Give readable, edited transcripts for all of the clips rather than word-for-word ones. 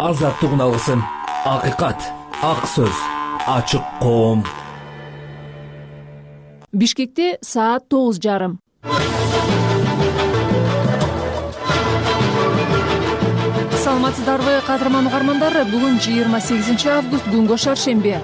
азаттыгын алсын. Акыйкат, ак сөз, ачык коом. Бишкекте саат 9:30. Саламатсыздарбы, кадырман угармандар. Бүгүн 28 август, күнгө шаршемби.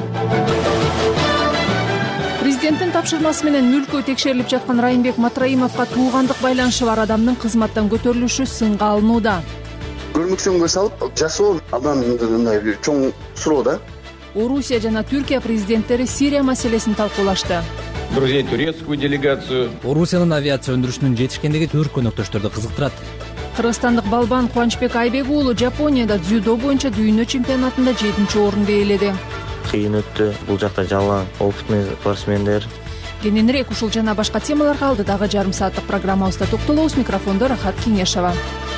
Президенттин тапшырмасы менен мүлкү текшерилип жаткан Райымбек Матраимовго туугандык байланышы бар адамдын кызматтан көтөрүлүшү сынга алынууда. Көрмөкчөнгө салып жашоо абдан чоң суроо да. Орусия жана Түркия президенттери Сирия маселесин талкуулашты. Друзей турецкую делегацию. Орусиянын авиация өндүрүшүнүн жетишкендиги түрк өнөктөштөрдү кызыктырат. Кыргызстандык балбан Кубанычбек Айбек уулу Жапонияда дзюдо боюнча дүйнө чемпионатында 7-орунду ээледи. Кыйын өттү. Бул жакта жалаң опытный спортсмендер. Кененирээк ушул жана башка темаларга алдыдагы жарым сааттык программабызда токтолобуз. Микрофондо Рахат Кеңешова.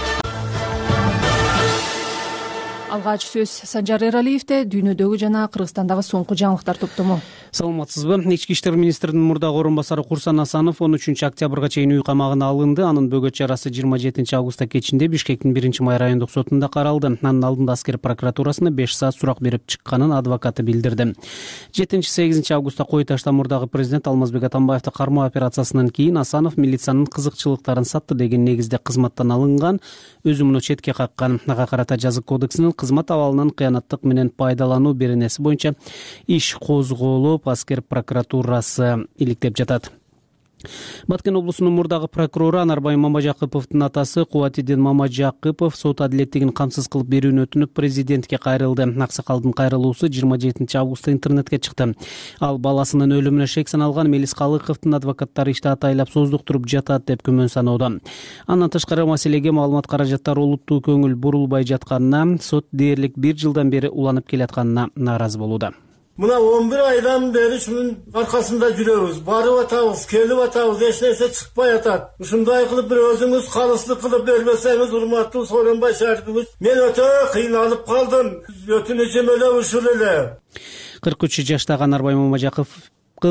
Алгач сөз Санжар Эралиевде. Дүйнөдөгү жана Кыргызстандагы соңку жаңылыктар топтому. Саламатсызбы? Ички иштер министринин мурдагы орун басары Курсан Асанов 13-октябрга чейин үй камагына алынды. Анын бөгөт чарасы 27-августта кечинде Бишкектин 1-май райондук сотунда каралды. Анын алдында аскер прокуратурасына 5 саат сурак берип чыкканын адвокаты билдирди. 7-8-августта Кой Ташта мурдагы президент Алмазбек Атамбаевди кармоо операциясынан кийин Асанов милициянын кызыкчылыктарын сатты деген негизде кызматтан алынган, өзү муну четке каккан. Ага карата жазык кодексинин кызмат абалынан кыянаттык менен пайдалануу беренеси боюнча иш козголуп, аскер прокуратурасы иликтеп жатат. Баткен облусунун мурдагы прокурору Анарбай Мамажакыповдун атасы Кубатидин Мамажакыпов сот адилеттигин камсыз кылып берүүнү өтүнүп президентке кайрылды. Аксакалдын кайрылуусу 27-августта интернетке чыкты. Ал баласынын өлүмүнө шек саналган Мелис Калыковдун адвокаттары ишти атайлап создуктуруп жатат деп күмөн саноодо. Андан тышкары маселеге маалымат каражаттары олуттуу көңүл бурулбай жатканына, сот дээрлик 1 жылдан бери уланып келатканына нааразы болууда. Мына 11 айдан бери шунун аркасында жүрөбүз. Барып атабыз, келип атабыз, эч нерсе чыкпай атат. Ушундай кылып бир өзүңүз калыстык кылып бербесеңиз, урматтуу Сооронбай шаардыбыз, мен өтө кыйналып калдым. Өтүнүчүм эле ушул эле. 43 жаштагы Анарбай Мамажакыпов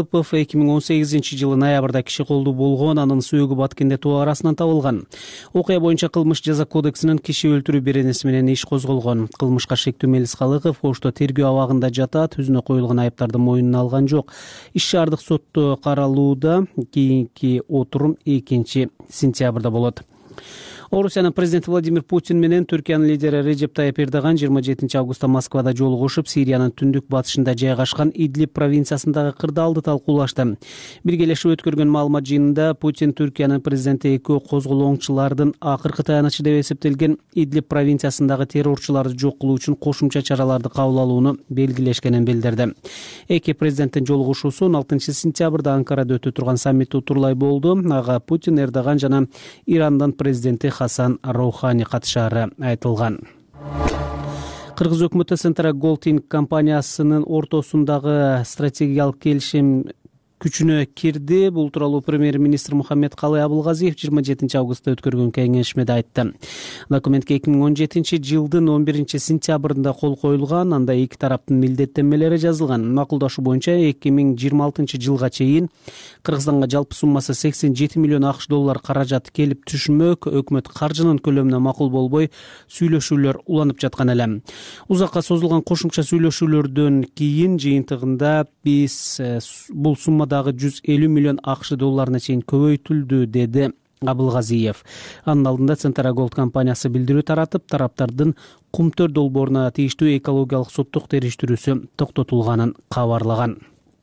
2018-жылы ноябрда киши колдуу болгон, анын сөөгү Баткенде тоо арасынан табылган. Окуя боюнча кылмыш жаза кодексинин киши өлтүрүү беренеси менен иш козголгон. Кылмышка шектүү Мелис Калыков ошто тергөө абагында жатат, өзүнө коюлган айыптарды мойнуна алган жок. Иш шаардык сотто каралууда, кийинки отурум 2-сентябрда болот. Орусиянын президенти Владимир Путин менен Түркиянын лидери Режеп Тайып Эрдоган 27-августта Москвада жолугушуп, Сириянын түндүк батышында жайгашкан Идлиб провинциясындагы кырдаалды талкуулашты. Биргелешип өткөргөн маалымат жыйынында Путин Түркиянын президенти экөө козголоңчулардын акыркы таянычы деп эсептелген Идлиб провинциясындагы террорчуларды жок кылуу үчүн кошумча чараларды кабыл алууну белгилешкенин билдирди. Эки президенттин жолугушуусу 16-сентябрда Анкарада өтө турган саммитте утурлай болду. Ага Путин, Эрдоган жана Ирандын президенти Хасан Роухани катышаары айтылган. Кыргыз өкмөтү Central Golding компаниясынын ортосундагы стратегиялык келишим күчүнө кирди. Бул тууралуу премьер-министр Мухаммедкалый Абылгазиев 27-августта өткөргөн кеңешмеде айтты. Документке 2017-жылдын 11-сентябрында кол коюлган, анда эки тараптын милдеттенмелери жазылган. Макулдашуу боюнча 2026-жылга чейин Кыргызстанга жалпы суммасы 87 миллион АКШ доллар каражат келип түшмөк. Өкмөт каржынын көлөмүнө макул болбой, сүйлөшүүлөр уланып жаткан эле. Узакка созулган кошумча сүйлөшүүлөрдөн кийин жыйынтыгында биз бул суммадагы 150 миллион АКШ долларына чейин көбөйтүлдү, деди Абылгазиев. Анын алдында Central Gold компаниясы билдирүү таратып, тараптардын Кумтөр долборуна тийиштүү экологиялык соттук териштирүүсү токтотулганын кабарлаган.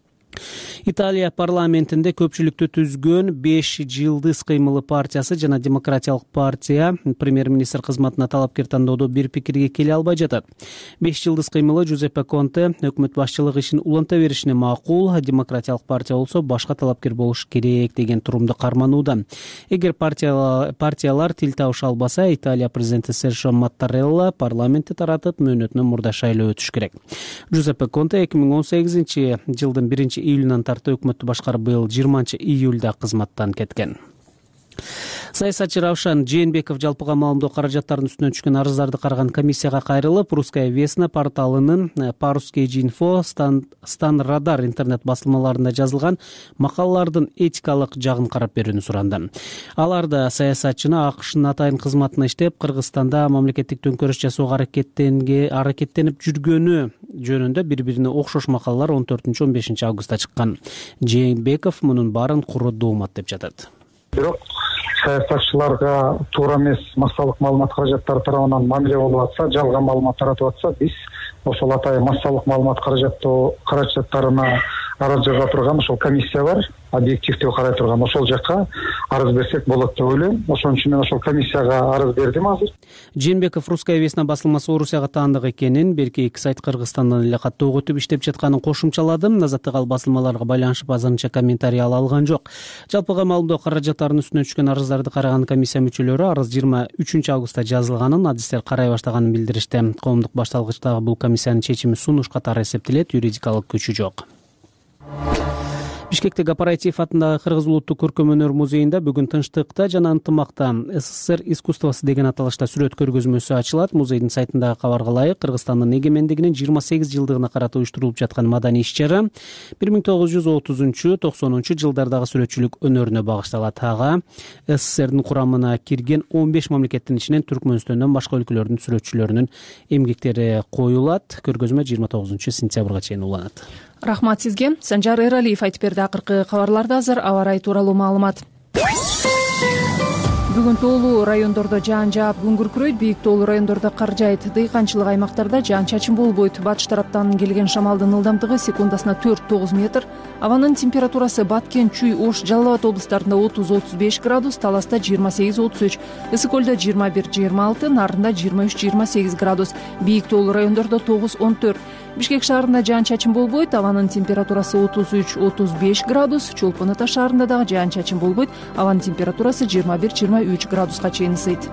Италия парламентинде көпчүлүктү түзгөн 5 жылдыз кыймылы партиясы жана Демократиялык партия премьер-министр кызматына талапкер тандоодо бир пикирге келе албай жатат. 5 жылдыз кыймылы Джузеппе Конте өкмөт башчылыгы ишин уланта беришине макул, Демократиялык партия болсо башка талапкер болуш керек деген турумду карманууда. Эгер партиялар тил табыша албаса, Италия президенти Серджо Маттарелла парламентти таратып, мөөнөтүнөн мурда шайлоо өтүш керек. Джузеппе Конте 2018-жылдын 1-июлунан тарты өкмөттү башкарып, быйыл 20-июлда кызматтан кеткен. Саясатчы Равшан Жээнбеков жалпыга маалымдоо каражаттарынын үстүнөн түшкөн арыздарды караган комиссияга кайрылып, Русская Весна порталынын Парус.Инфо, Стан Радар интернет басылмаларында жазылган макалалардын этикалык жагын карап берүүнү суранды. Аларда саясатчыны АКШнын атайын кызматына иштеп, Кыргызстанда мамлекеттик төңкөрүш жасоого аракеттенип жүргөнү жөнүндө бири-бирине окшош макалалар 14-15 августта чыккан. Жээнбеков мунун баарын куру доомат деп жатат. Бирок саясатчыларга туура эмес массалык маалымат каражаттары тарабынан мамиле болуп атса, жалган маалымат таратып атса, биз ошол атайын массалык маалымат каражаттарына арыз жаза турган ошол комиссия бар, объективдүү карай турган, ошол жакка арыз берсек болот деп ойлойм. Ошон үчүн мен ошол комиссияга арыз бердим азыр. Жээнбеков Русская Весна басылмасы Орусияга таандык экенин, берки эки сайт Кыргызстандан эле каттоо өтүп иштеп жатканын кошумчалады. Азаттык ал басылмаларга байланышып азырынча комментарий ала алган жок. Жалпыга маалымдоо каражаттарынын үстүнөн түшкөн арыздарды караган комиссия мүчөлөрү арыз 23 августта жазылганын, адистер карай баштаганын билдиришти. Коомдук башталгычтагы бул комиссиянын чечими сунуш катары эсептелет, юридикалык күчү жок. Бишкектеги Апаратив атындагы Кыргыз улуттук көркөм өнөр музейинде бүгүн тынчтыкта жана ынтымакта СССР искусствосы деген аталышта сүрөт көргөзмөсү ачылат. Музейдин сайтындагы кабарга ылайык, Кыргызстандын эгемендигинин 28 жылдыгына карата уюштурулуп жаткан маданий иш-чара 1930-90 жылдардагы сүрөтчүлүк өнөрүнө багышталат. Ага СССРдин курамына кирген 15 мамлекеттин ичинен Түркмөнстөндөн башка өлкөлөрдүн сүрөтчүлөрүнүн эмгектери коюлат. Көргөзмө 29 сентябрга чейин уланат. Рахмат сизге. Санжар Эралиев айтып берди. Акыркы кабарларда азыр аба ырайы тууралуу маалымат. Бүгүн тоолуу райондордо жаан жаап, күн күркүрөйт, бийик тоолуу райондордо кар жаайт. Дыйканчылык аймактарда жаан-чачын болбойт. Батыш тараптан келген шамалдын ылдамдыгы секундасына 4-9 метр. Абанын температурасы Баткен, Чүй, Ош, Жалал Абад облустарында 30-35 градус, Таласта 28-33, Ысык көлдө 21-26, Нарында 23-28 градус. Бийик тоолуу райондордо 9-14. Бишкек шаарында жаан-чачын болбойт, абанын температурасы 33-35 градус, Чолпон Ата шаарында дагы жаан-чачын болбойт, абанын температурасы 21-23 градуска чейин ысыйт.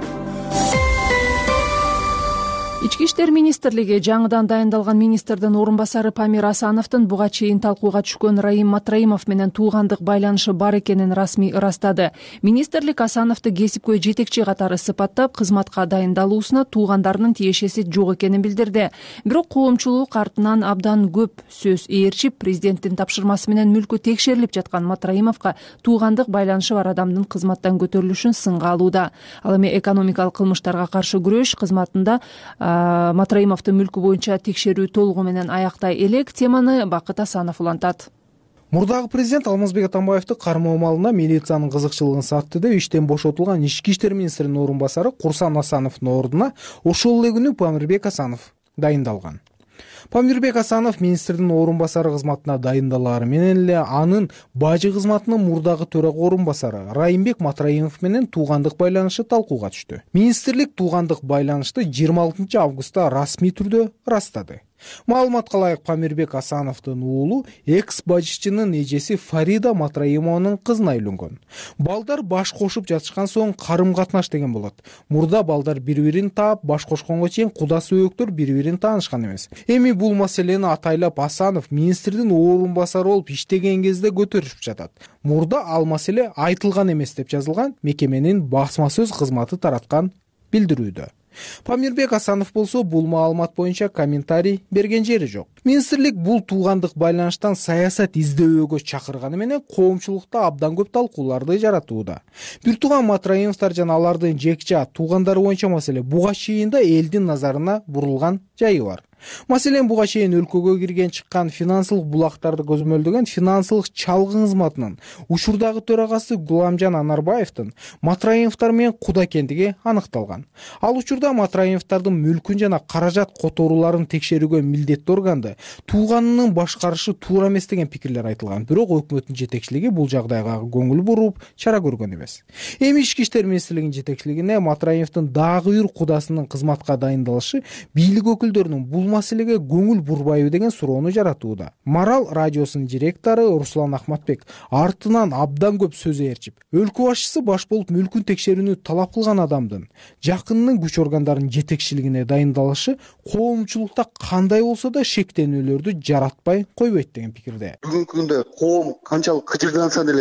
Ички иштер министрлиги жаңыдан дайындалган министрдин орун басары Памир Асановдун буга чейин талкууга түшкөн Раим Матраимов менен туугандык байланышы бар экенин расмий ырастады. Министрлик Асановду кесипкөй жетекчи катары сыпаттап, кызматка дайындалуусуна туугандарынын тиешеси жок экенин билдирди. Бирок коомчулук артынан абдан көп сөз ээрчип, президенттин тапшырмасы менен мүлкү текшерилип жаткан Матраимовго туугандык байланышы бар адамдын кызматтан көтөрүлүшүн сынга алууда. Ал эми экономикалык кылмыштарга каршы күрөш кызматында Матраимовдун мүлкү боюнча текшерүү толугу менен аяктай элек. Теманы Бакыт Асанов улантат. Мурдагы президент Алмазбек Атамбаевди кармоо малына милициянын кызыкчылыгын сатты деп иштен бошотулган ички иштер министринин орун басары Курсан Асановдун ордуна ошол эле күнү Памирбек Асанов дайындалган. Памирбек Асанов министрдин орун басары кызматына дайындалары менен эле анын бажы кызматынын мурдагы төрага орун басары Райымбек Матраимов менен туугандык байланышы талкууга түштү. Министрлик туугандык байланышты 26 августта расмий түрдө ырастады. Маалыматка ылайык, Памирбек Асановдун уулу экс-бажычынын эжеси Фарида Матраимованын кызына үйлөнгөн. Балдар баш кошуп жатышкан соң карым-катнаш деген болот. Мурда балдар бири-бирин таап, баш кошконго чейин куда сөөктөр бири-бирин таанышкан эмес. Эми бул маселени атайлап Асанов министрдин орун басары болуп иштеген кезде көтөрүшүп жатат. Мурда ал маселе айтылган эмес деп жазылган мекеменин басма сөз кызматы тараткан билдирүүдө. Памирбек Асанов болсо бул маалымат боюнча комментарий берген жери жок. Министрлик бул туугандык байланыштан саясат издөөгө чакырганы менен коомчулукта абдан көп талкууларды жаратууда. Бир тууган Матраимовдор жана алардын жекча туугандары боюнча маселе буга чейин да элдин назарына бурулган жайы бар. Маселен буга чейин өлкөгө кирген чыккан финансылык булактарды көзмөлдөгөн финансылык чалгын кызматынын учурдагы төрагасы Гуламжан Анарбаевдин Матраимовдор менен куда экендиги аныкталган. Ал учурда Матраимовдордун мүлкүн жана каражат которууларын текшерүүгө милдеттүү органды тууганынын башкарышы туура эмес деген пикирлер айтылган. Бирок өкмөттүн жетекчилиги бул жагдайга көңүл буруп чара көргөн эмес. Эми ички иштер министрлигинин жетекчилигине Матраимовдун дагы бир кудасынын кызматка дайындалышы бийлик өкүлдөрүнүн бул маселеге көңүл бурбайбы деген суроону жаратууда. Марал радиосунун директору Руслан Ахматбек артынан абдан көп сөз ээрчип, өлкө башчысы баш болуп мүлкүн текшерүүнү талап кылган адамдын жакынынын күч органдарынын жетекчилигине дайындалышы коомчулукта кандай болсо да шектенүүлөрдү жаратпай койбойт деген пикирде. Бүгүнкү күндө коом канчалык кычырданса деле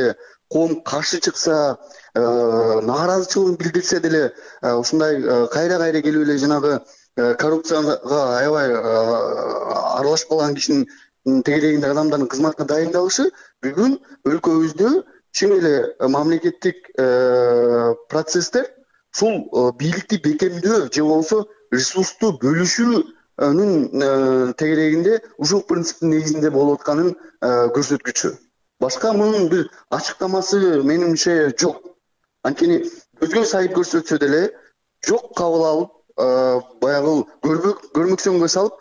коом каршы чыкса, нааразычылыгын билдирсе деле ушундай кайра келип эле жанагы коррупцияга аябай аралашпаган кишинин тегерегинде адамдардын кызматына дайындалышы бүгүн өлкөбүздө чын эле мамлекеттик процесстер ушул бийликти бекемдөө же болбосо ресурсту бөлүшүүнүн тегерегинде ушул принциптин негизинде болуп атканын көрсөткүчү. Башка мунун бир ачыктамасы менимче жок. Анткени көзгө сайып көрсөтсө деле жок кабыл алып, баягы көрмөксөнгө салып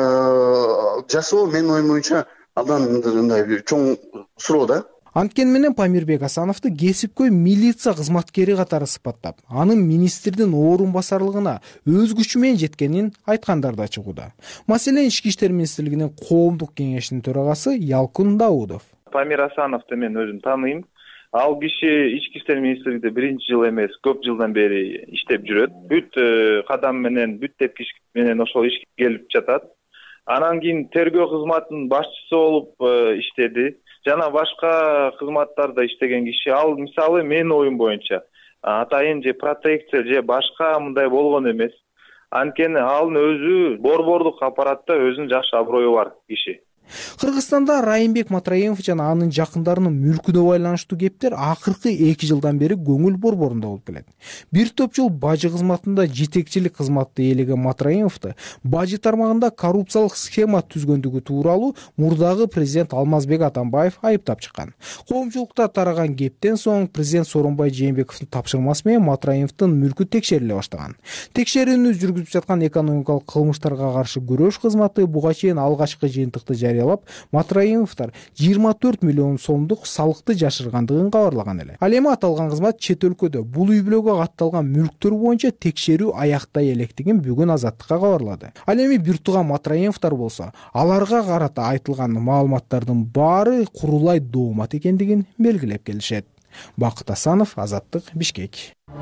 жасоо менин оюм боюнча абдан мындай чоң суроо да. Анткени менен Памирбек Асановду кесипкөй милиция кызматкери катары сыпаттап, анын министрдин орун басарлыгына өз күчү менен жеткенин айткандар да чыгууда. Маселен, Ички иштер министрлигинин коомдук кеңешинин төрагасы Ялкын Даудов. Памир Асановду мен өзүм тааныйм. Ал киши Ички иштер министрлигинде биринчи жыл эмес, көп жылдан бери иштеп жүрөт. Бүт кадам менен, бүт тепкич менен ошол ишке келип жатат. Анан кийин тергөө кызматынын башчысы болуп иштеди. Жана башка кызматтарда иштеген киши. Ал мисалы менин оюм боюнча атайын же протекция же башка мындай болгон эмес. Анткени алын өзү борбордук аппаратта өзүнүн жакшы аброю бар киши. Кыргызстанда Райымбек Матраимов жана анын жакындарынын мүлкүнө байланыштуу кептер акыркы 2 жылдан бери көңүл борборунда болуп келет. Бир топ жыл бажы кызматында жетекчилик кызматты ээлеген Матраимовду бажы тармагында коррупциялык схема түзгөндүгү тууралуу мурдагы президент Алмазбек Атамбаев айыптап чыккан. Коомчулукта тараган кептен соң президент Сооронбай Жээнбековдун тапшырмасы менен Матраимовдун мүлкү текшериле баштаган. Текшерүүнү жүргүзүп жаткан экономикалык кылмыштарга каршы күрөш кызматы буга чейин алгачкы жыйынтыкты жарыялап, Матраимовдор 24 миллион сомдук салыкты жашыргандыгын кабарлаган эле. Ал эми аталган кызмат чет өлкөдө бул үй-бүлөгө катталган мүлктөр боюнча текшерүү аяктай электигин бүгүн Азаттыкка кабарлады. Ал эми бир тууган Матраимовдор болсо, аларга карата айтылган маалыматтардын баары курулай доомат экендигин белгилеп келишет. Бакыт Асанов, Азаттык, Бишкек.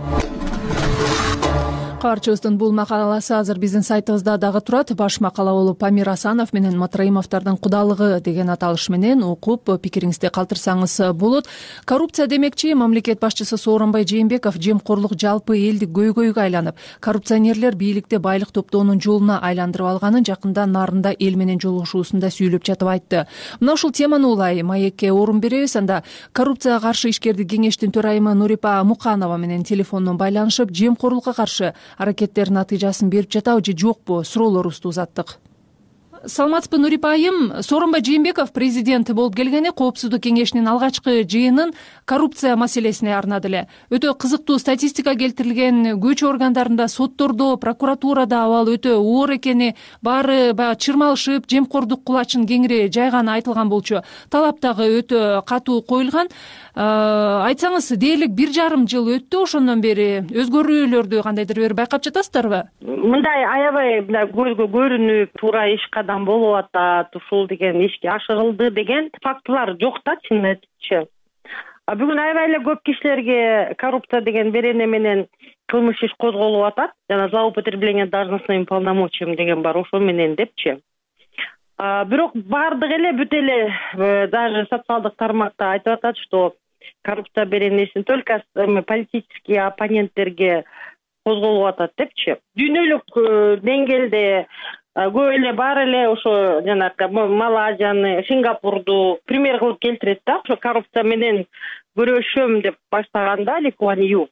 Кабарчыбыздын бул макаласы азыр биздин сайтыбызда дагы турат. Баш макала болуп Памир Асанов менен Матраимовдордун кудалыгы деген аталыш менен окуп пикириңизди калтырсаңыз болот. Коррупция демекчи, мамлекет башчысы Сооронбай Жээнбеков жемкорлук жалпы элдик көйгөйгө айланып, коррупционерлер бийликте байлык топтоонун жолуна айландырып алганын жакында Нарында эл менен жолугушуусунда сүйлөп жатып айтты. Мына ушул теманы улай маекке орун беребиз. Анда коррупцияга каршы ишкердик кеңештин төрайымы Нурипа Муканова менен телефондон байланышып, жемкорлукка каршы аракеттердин натыйжасын берип жатабы же жокпу суроолорубузду узаттык. Саламатсызбы, Нурипа айым? Сооронбай Жээнбеков президент болуп келгени Коопсуздук кеңешинин алгачкы жыйынын коррупция маселесине арнады эле. Өтө кызыктуу статистика келтирилген, күч органдарында, соттордо, прокуратурада абал өтө оор экени, баары баягы чырмалышып, жемкордук кулачын кеңири жайганы айтылган болчу. Талап дагы өтө катуу коюлган. Айтсаңыз, дээрлик 1,5 жыл өттү, ошондон бери өзгөрүүлөрдү кандайдыр бир байкап жатасыздарбы? Мындай аябай көзгө көрүнүп, туура иш кадам болуп атат, ушул деген ишке ашырылды деген фактылар жок да, чын айтчы. Бүгүн аябай эле көп кишилерге коррупция деген берене менен кылмыш иш козголуп атат. Жана злоупотребление должностными полномочиями деген бар, ошо менен депчи. Бирок бардык эле бүт эле даже социалдык тармакта айтып атат, что коррупция беренесин только политический оппоненттерге козголуп атат депчи. Дүйнөлүк деңгээлде көп эле бар эле ошо жанагы Малайзияны, Сингапурду пример кылып келтирет да, ошо коррупция менен күрөшөм деп баштаганда Ли Куан Ю.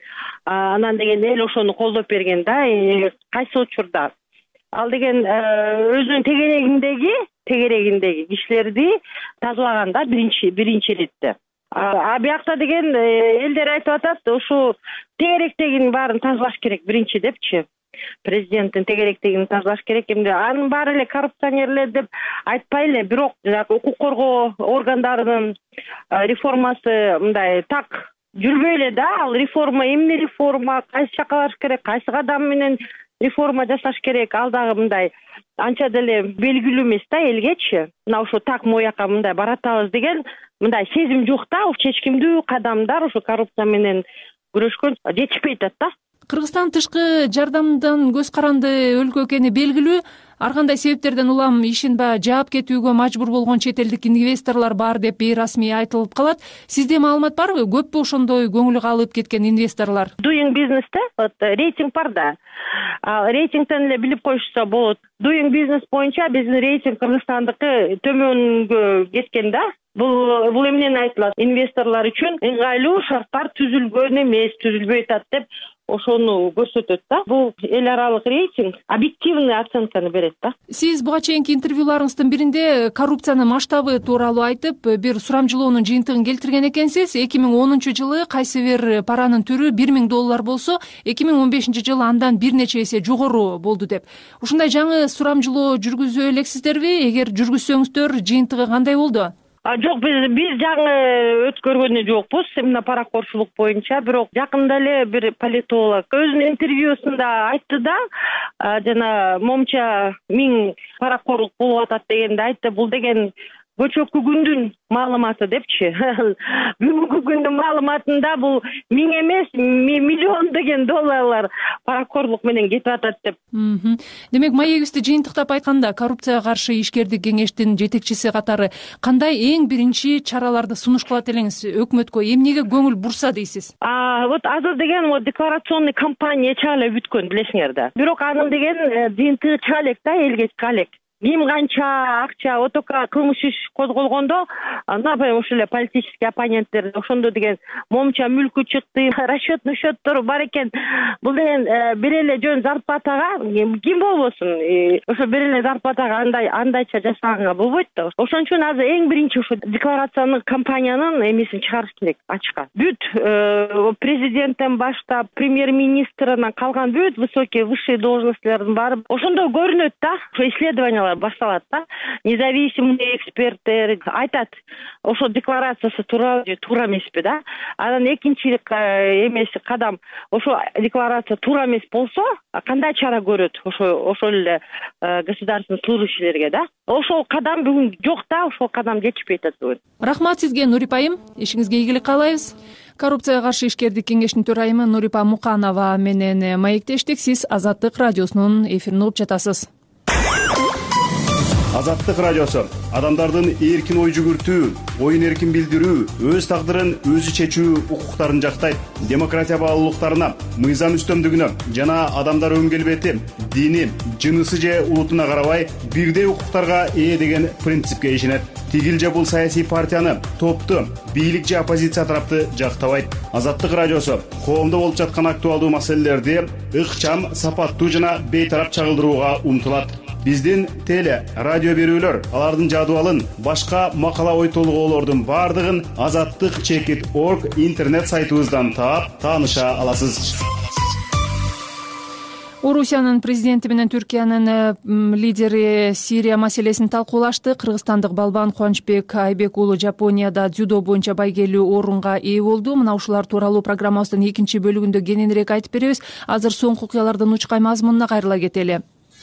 Анан деген эл ошону колдоп берген да, кайсы учурда. Ал деген өзүнүн тегерегиндеги кишилерди тазалаганда биринчи иретте. Биякта деген элдер айтып атат, ушу тегеректегинин баарын тазалаш керек биринчи депчи. Президенттин тегеректегинин тазалаш керек. Эмне анын баары эле коррупционерлер деп айтпай эле, бирок укук коргоо органдарынын реформасы мындай так жүрбөй эле да. Ал реформа эмне реформа, кайсы жакка барыш керек, кайсы кадам менен реформа жасаш керек, ал дагы мындай анча деле белгилүү эмес да элгечи. Мына ошо так мояка мындай баратабыз деген мындай сезим жок да. Чечкимдүү кадамдар ошо коррупция менен күрөшкөн жетишпей атат да. Кыргызстан тышкы жардамдан көз каранды өлкө экени белгилүү. Ар кандай себептерден улам ишин баягы жаап кетүүгө мажбур болгон чет элдик инвесторлор бар деп бейрасмий айтылып калат. Сизде маалымат барбы? Көппү ошондой көңүл калып кеткен инвесторлор? Doing Business'те рейтинг бар да. Рейтингден эле билип коюшса болот. Doing Business боюнча биздин рейтинг Кыргызстандыкы төмөнгө кеткен да. Бул эмнени айтылат? Инвесторлор үчүн ыңгайлуу шарттар түзүлгөн эмес, түзүлбөй атат деп ошону көрсөтөт да. Бул эл аралык рейтинг объективный оценканы берет да. Сиз буга чейинки интервьюларыңыздын биринде коррупциянын масштабы тууралуу айтып, бир сурамжылоонун жыйынтыгын келтирген экенсиз. 2010-жылы кайсы бир паранын түрү $1000 болсо, 2015-жылы андан бир нече эсе жогору болду деп. Ушундай жаңы сурамжылоо жүргүзө элексиздерби? Эгер жүргүзсөңүздөр, жыйынтыгы кандай болду? Жок, биз жаңы өткөргөн жокпуз, эмне паракорчулук боюнча, бирок жакында эле бир политолог өзүнүн интервьюсунда айтты да, жана момча 1000 паракорлук болуп атат дегенде айтты. Бул деген көчөкү күндүн маалыматы депчи. Бүгүнкү күндүн маалыматында бул 1000 эмес, миллион деген долларлар паракорлук менен кетип атат деп. Демек, маегибизди жыйынтыктап айтканда, коррупцияга каршы ишкердик кеңештин жетекчиси катары кандай эң биринчи чараларды сунуш кылат элеңиз өкмөткө? Эмнеге көңүл бурса дейсиз? Вот азыр деген декларационный кампания чала бүткөн, билесиңер да. Бирок анын деген жыйынтыгы чыга элек да, элге чыга элек. Ким канча акча, отока кылмыш иш козголгондо, например, ошол эле политический оппоненттер ошондо деген момча мүлкү чыкты, расчетный счеттору бар экен. Бул деген бир эле жөн зарплатага ким болбосун, ошо бир эле зарплатага андайча жасаганга болбойт да. Ошон үчүн азыр эң биринчи ошо декларациянын кампаниянын эмесин чыгарыш керек ачыкка. Бүт президенттен баштап премьер-министрынан калган бүт высокий высший должностьлердин баары ошондо көрүнөт да. Ошо исследование башталат да. Независимый эксперттер айтат, ошо декларациясы туура эмеспи да. Анан экинчи эмеси кадам, ошо декларация туура эмес болсо, кандай чара көрөт ошол эле государственный служащийлерге да. Ошол кадам бүгүн жок да, ошол кадам жетишпей атат бүгүн. Рахмат сизге, Нурипа айым. Ишиңизге ийгилик каалайбыз. Коррупцияга каршы ишкердик кеңештин төрайымы Нурипа Муканова менен маектештик. Сиз Азаттык радиосунун эфирин угуп жатасыз. Азаттык радиосу адамдардын эркин ой жүгүртүү, оюн эркин билдирүү, өз тагдырын өзү чечүү укуктарын жактайт. Демократия баалуулуктарына, мыйзам үстөмдүгүнө жана адамдар өң келбети, дини, жынысы же улутуна карабай бирдей укуктарга ээ деген принципке ишенет. Тигил же бул саясий партияны, топту, бийлик же оппозиция тарапты жактабайт. Азаттык радиосу коомдо болуп жаткан актуалдуу маселелерди ыкчам, сапаттуу жана бейтарап чагылдырууга умтулат. Биздин теле, радио берүүлөр, алардын жадыбалын, башка макала ой толгоолордун бардыгын azattyk.org интернет сайтыбыздан таап, тааныша аласыз. Орусиянын президенти менен Түркиянын лидери Сирия маселесин талкуулашты. Кыргызстандык балбан Кубанычбек Айбек уулу Жапонияда дзюдо боюнча байгелүү орунга ээ болду. Мына ушулар тууралуу программабыздын экинчи бөлүгүндө кененирээк айтып беребиз. Азыр соңку окуялардын учкай мазмунуна кайрыла кетели.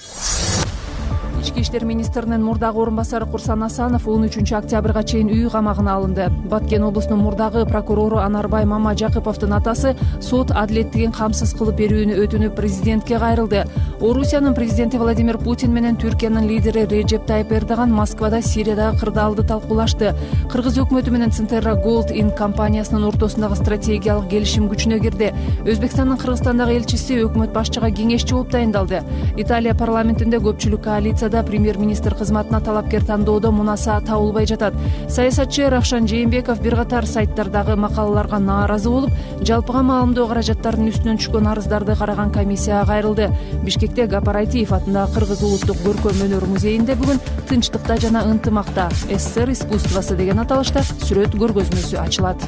Ички иштер министринин мурдагы орун басары Курсан Асанов 13 октябрга чейин үй камагына алынды. Баткен облусунун мурдагы прокурору Анарбай Мамажаковдун атасы сот адилеттигин камсыз кылып берүүнү өтүнүп президентке кайрылды. Орусиянын президенти Владимир Путин менен Түркиянын лидери Реджеп Тайып Эрдоган Москвада Сириядагы кырдаалды талкуулашты. Кыргыз өкмөтү менен Центерра Gold Inc компаниясынын ортосундагы стратегиялык келишим күчүнө кирди. Өзбекстандын Кыргызстандагы элчиси өкмөт башчыга кеңешчи болуп дайындалды. Италия парламентинде көпчүлүк коалиция премьер-министр кызматына талапкер тандоодо мунаса табылбай жатат. Саясатчы Равшан Жээнбеков бир катар сайттардагы макалаларга нааразы болуп, жалпыга маалымдоо каражаттарынын үстүнөн түшкөн арыздарды караган комиссияга кайрылды. Бишкекте Гапар Айтиев атындагы Кыргыз улуттук көркөм өнөр музейинде бүгүн тынчтыкта жана ынтымакта СССР искусствосы деген аталышта сүрөт көргөзмөсү ачылат.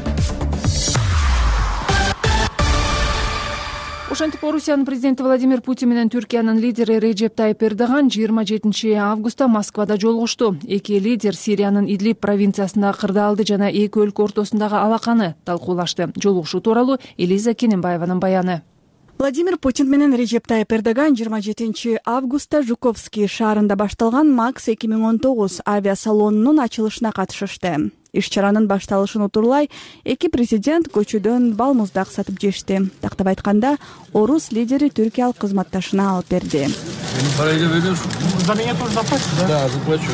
Ошентип Орусиянын президенти Владимир Путин менен Түркиянын лидери Реджеп Тайып Эрдоган 27 августта Москвада жолугушту. Эки лидер Сириянын Идлиб провинциясындагы кырдаалды жана эки өлкө ортосундагы алаканы талкуулашты. Жолугушуу тууралуу Элиза Кененбаеванын баяны. Владимир Путин менен Режеп Тайып Эрдоган 27 августта Жуковский шаарында башталган МАКС 2019 авиасалонунун ачылышына катышышты. Иш-чаранын башталышын утурлай эки президент көчөдөн балмуздак сатып жешти. Тактап айтканда, орус лидери түркиялык кызматташына алып берди. За меня тоже заплатишь, да? Да, заплачу.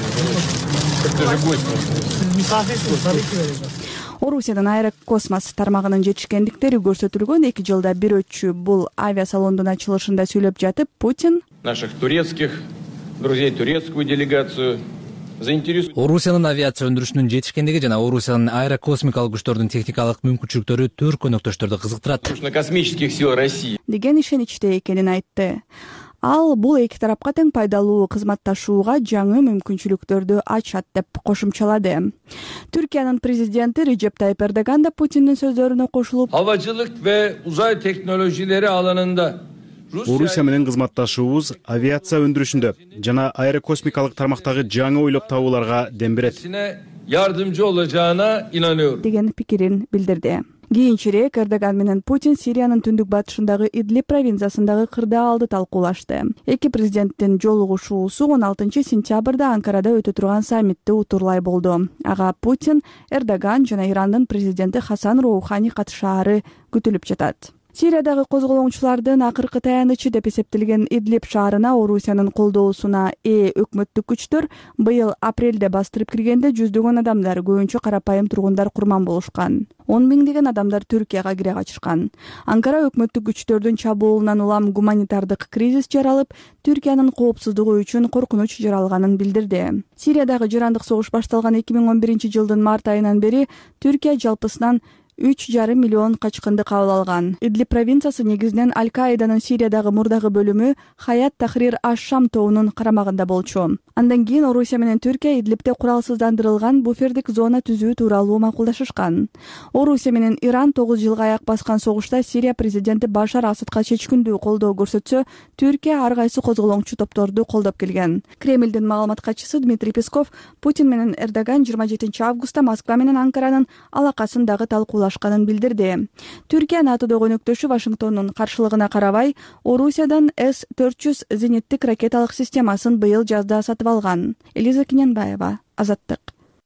Как ты же гость. Не соответствует. Орусиядан Аэрокосмос тармагынын жетишкендиктери көрсөтүлгөн 2 жылда бир өтчү бул авиасалондун ачылышында сүйлөп жатып, Путин наших турецких друзей, турецкую делегацию заинтересует. Орусиянын авиация өндүрүшүнүн жетишкендиги жана Орусиянын аэрокосмикалык күчтөрдүн техникалык мүмкүнчүлүктөрү төркүн өнөктөштөрдү кызыктырат. Космических сил России деген ишеничте экенин айтты. Ал бул эки тарапка тең пайдалуу кызматташууга жаңы мүмкүнчүлүктөрдү ачат деп кошумчалады. Türkiye'nin президенти Recep Tayyip Erdogan da Putin'in sözlerine koşulup havacılık ve uzay teknolojileri alanında Орусия менен кызматташуубуз авиация өндүрүшүндө жана аэрокосмикалык тармактагы жаңы ойлоп табууларга дем берет. Yardımcı olacağına inanıyorum. деген пикирин билдирди. Кийинчерээк Эрдоган менен Путин Сириянын түндүк батышындагы Идлиб провинциясындагы кырдаалды талкуулашты. Эки президенттин жолугушуусу 16 сентябрда Анкарада өтө турган саммитти утурлай болду. Ага Путин, Эрдоган жана Ирандын президенти Хасан Роухани катышаары күтүлүп жатат. Сириядагы козголоңчулардын акыркы таянычы деп эсептелген Идлиб шаарына Орусиянын колдоосуна өкмөттүк күчтөр быйыл апрелде бастырып киргенде жүздөгөн адамдар, көбүнчө карапайым тургундар курман болушкан. 10 миңдеген адамдар Түркияга кире качышкан. Анкара өкмөттүк күчтөрдүн чабуулунан улам гуманитардык кризис жаралып, Түркиянын коопсуздугу үчүн коркунуч жаралганын билдирди. Сириядагы жырандык согуш башталган 2011 жылдын март айынан бери Түркия жалпысынан 3,5 миллион качкынды кабыл алган. Идлиб провинциясы негизинен Аль-Каиданын Сириядагы мурдагы бөлүмү Хаят Тахрир аш-Шам тобунун карамагында болчу. Андан кийин Орусия менен Түркия Идлибте куралсыздандырылган буфердик зона түзүү тууралуу макулдашышкан. Орусия менен Иран 9 жылга аяк баскан согушта Сирия президенти Башар Асадка чечкиндүү колдоо көрсөтсө, Түркия ар кайсы козголоңчу топторду колдоп келген. Кремлдин маалымат катчысы Дмитрий Песков Путин менен Эрдоган 27 августта Москва менен Анкаранын алакасындагы талкуулашканын билдирди. Түркия НАТОдогу өнөктөшү Вашингтондун каршылыгына карабай, Орусиядан С-400 зениттик ракеталык системасын быйыл жазда сатып алган. Элиза Киненбаева, Азаттык.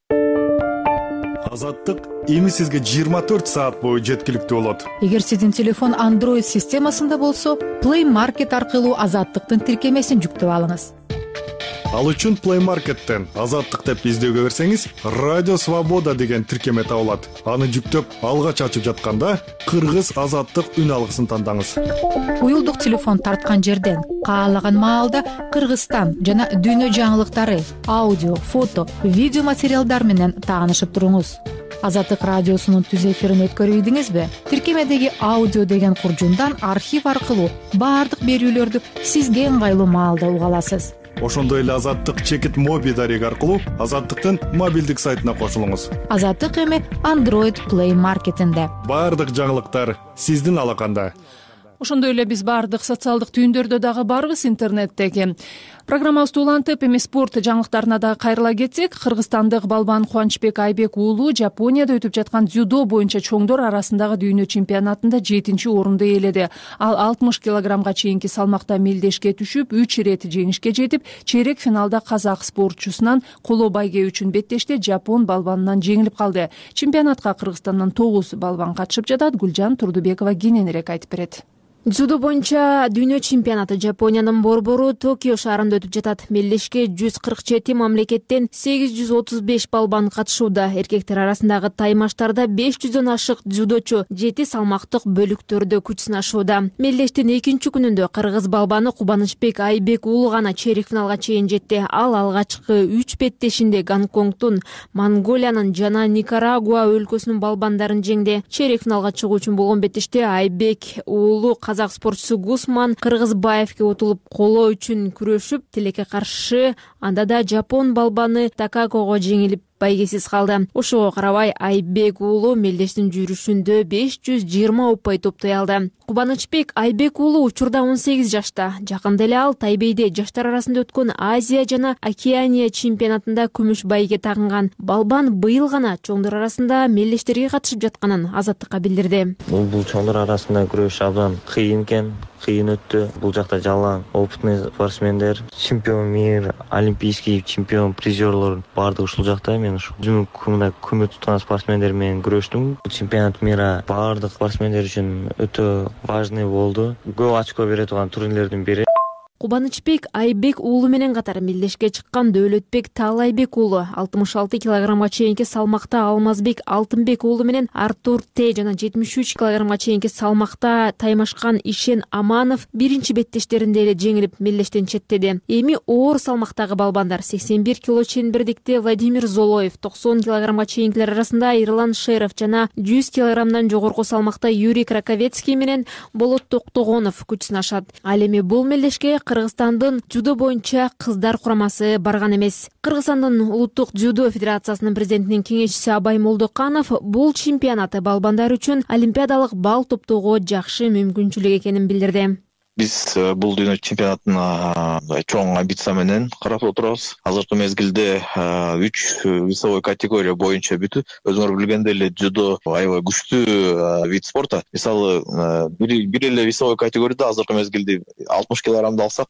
Азаттык эми сизге 24 саат бою жеткиликтүү болот. Эгер сиздин телефон Android системасында болсо, Play Market аркылуу Азаттыктын тиркемесин жүктөп алыңыз. Ал үчүн Play Market'тен Азаттык деп издөөгө берсеңиз, Радио Свобода деген тиркеме табылат. Аны жүктөп, алгач ачып жатканда Кыргыз Азаттык үн алгысын тандаңыз. Уюлдук телефон тарткан жерден каалаган маалда Кыргызстан жана дүйнө жаңылыктары, аудио, фото, видео материалдар менен таанышып туруңуз. Азаттык радиосунун түз эфирин өткөрүп ийдиңизби? Тиркемедеги аудио деген куржундан архив аркылуу баардык берүүлөрдү сизге ыңгайлуу маалда уга аласыз. Ошондой эле Азаттык чекит моби дареги аркылуу Азаттыктын мобилдик сайтына кошулуңуз. Азаттык эми Android Play Market'инде. Баардык жаңылыктар сиздин алаканда. Ошондой эле биз баардык социалдык түйүндөрдө дагы барбыз, интернеттеги. Программабызды улантып, эми спорт жаңылыктарына дагы кайрыла кетсек, кыргызстандык балбан Кубанычбек Айбек уулу Жапонияда өтүп жаткан дзюдо боюнча чоңдор арасындагы дүйнө чемпионатында 7-орунду ээледи. Ал 60 килограммга чейинки салмакта мелдешке түшүп, 3 ирет жеңишке жетип, чейрек финалда казак спортчусунан коло байге үчүн беттеште жапон балбанынан жеңилип калды. Чемпионатка Кыргызстандан 9 балбан катышып жатат. Гүлжан Турдубекова кененирээк айтып берет. Дзюдо боюнча дүйнө чемпионаты Жапониянын борбору Токио шаарында өтүп жатат. Мелдешке 147 мамлекеттен 835 балбан катышууда. Эркектер арасындагы таймаштарда 500дөн ашык дзюдочу 7 салмактык бөлүктөрдө күч сынашууда. Мелдештин экинчи күнүндө кыргыз балбаны Кубанычбек Айбек уулу гана чейрек финалга чейин жетти. Ал алгачкы 3 беттешинде Гонконгтун, Монголиянын жана Никарагуа өлкөсүнүн балбандарын жеңди. Чейрек финалга чыгуу үчүн болгон беттеште Айбек уулу казак спортчусу Гусман Кыргызбаевке утулуп коло үчүн күрөшүп, тилекке каршы анда да жапон балбаны Такакого жеңилип байгесиз калды. Ошого карабай Айбек уулу мелдештин жүрүшүндө 520 упай топтой алды. Кубанычбек Айбек уулу учурда 18 жашта. Жакында эле ал Тайбейде жаштар арасында өткөн Азия жана Океания чемпионатында күмүш байге тагынган. Балбан быйыл гана чоңдор арасында мелдештерге катышып жатканын Азаттыкка билдирди. Бул чоңдор арасында күрөш абдан кыйын экен. кыйын өттү. Бул жакта жалаң опытный спортсмендер, чемпион мира, олимпийский чемпион, призерлор баардыгы ушул жакта. Мен ушул күмө туткан спортсмендер менен күрөштүм. Чемпионат мира баардык спортсмендер үчүн өтө важный болду. Көп очко бере турган турнирлердин бири. Кубанычбек Айбек уулу менен катар мелдешке чыккан Дөөлөтбек Таалайбек уулу, 66 килограммга чейинки салмакта Алмазбек Алтынбек уулу менен Артур Т жана 73 килограммга чейинки салмакта таймашкан Ишен Аманов биринчи беттештеринде эле жеңилип мелдештен четтеди. Эми оор салмактагы балбандар 81 кило ченбердикте Владимир Золоев, 90 килограммга чейинкилер арасында Ирлан Шеров жана 100 килограммдан жогорку салмакта Юрий Краковецкий менен Болот Токтогонов күч сынашат. Ал эми бул мелдешке Кыргызстандын дзюдо боюнча кыздар курамасы барган эмес. Кыргызстандын улуттук дзюдо федерациясынын президентинин кеңешчиси Абай Молдоканов бул чемпионаты балбандар үчүн олимпиадалык бал топтоого жакшы мүмкүнчүлүк экенин билдирди. Биз бул дүйнө чемпионатын чоң амбиция менен карап отурабыз. Азыркы мезгилде 3 весовой категория боюнча бүтүп, өзүңөр билгендей эле дзюдо аябай күчтүү вид спорта. Мисалы, бир эле весовой категорияда азыркы мезгилде 60 килограммды алсак,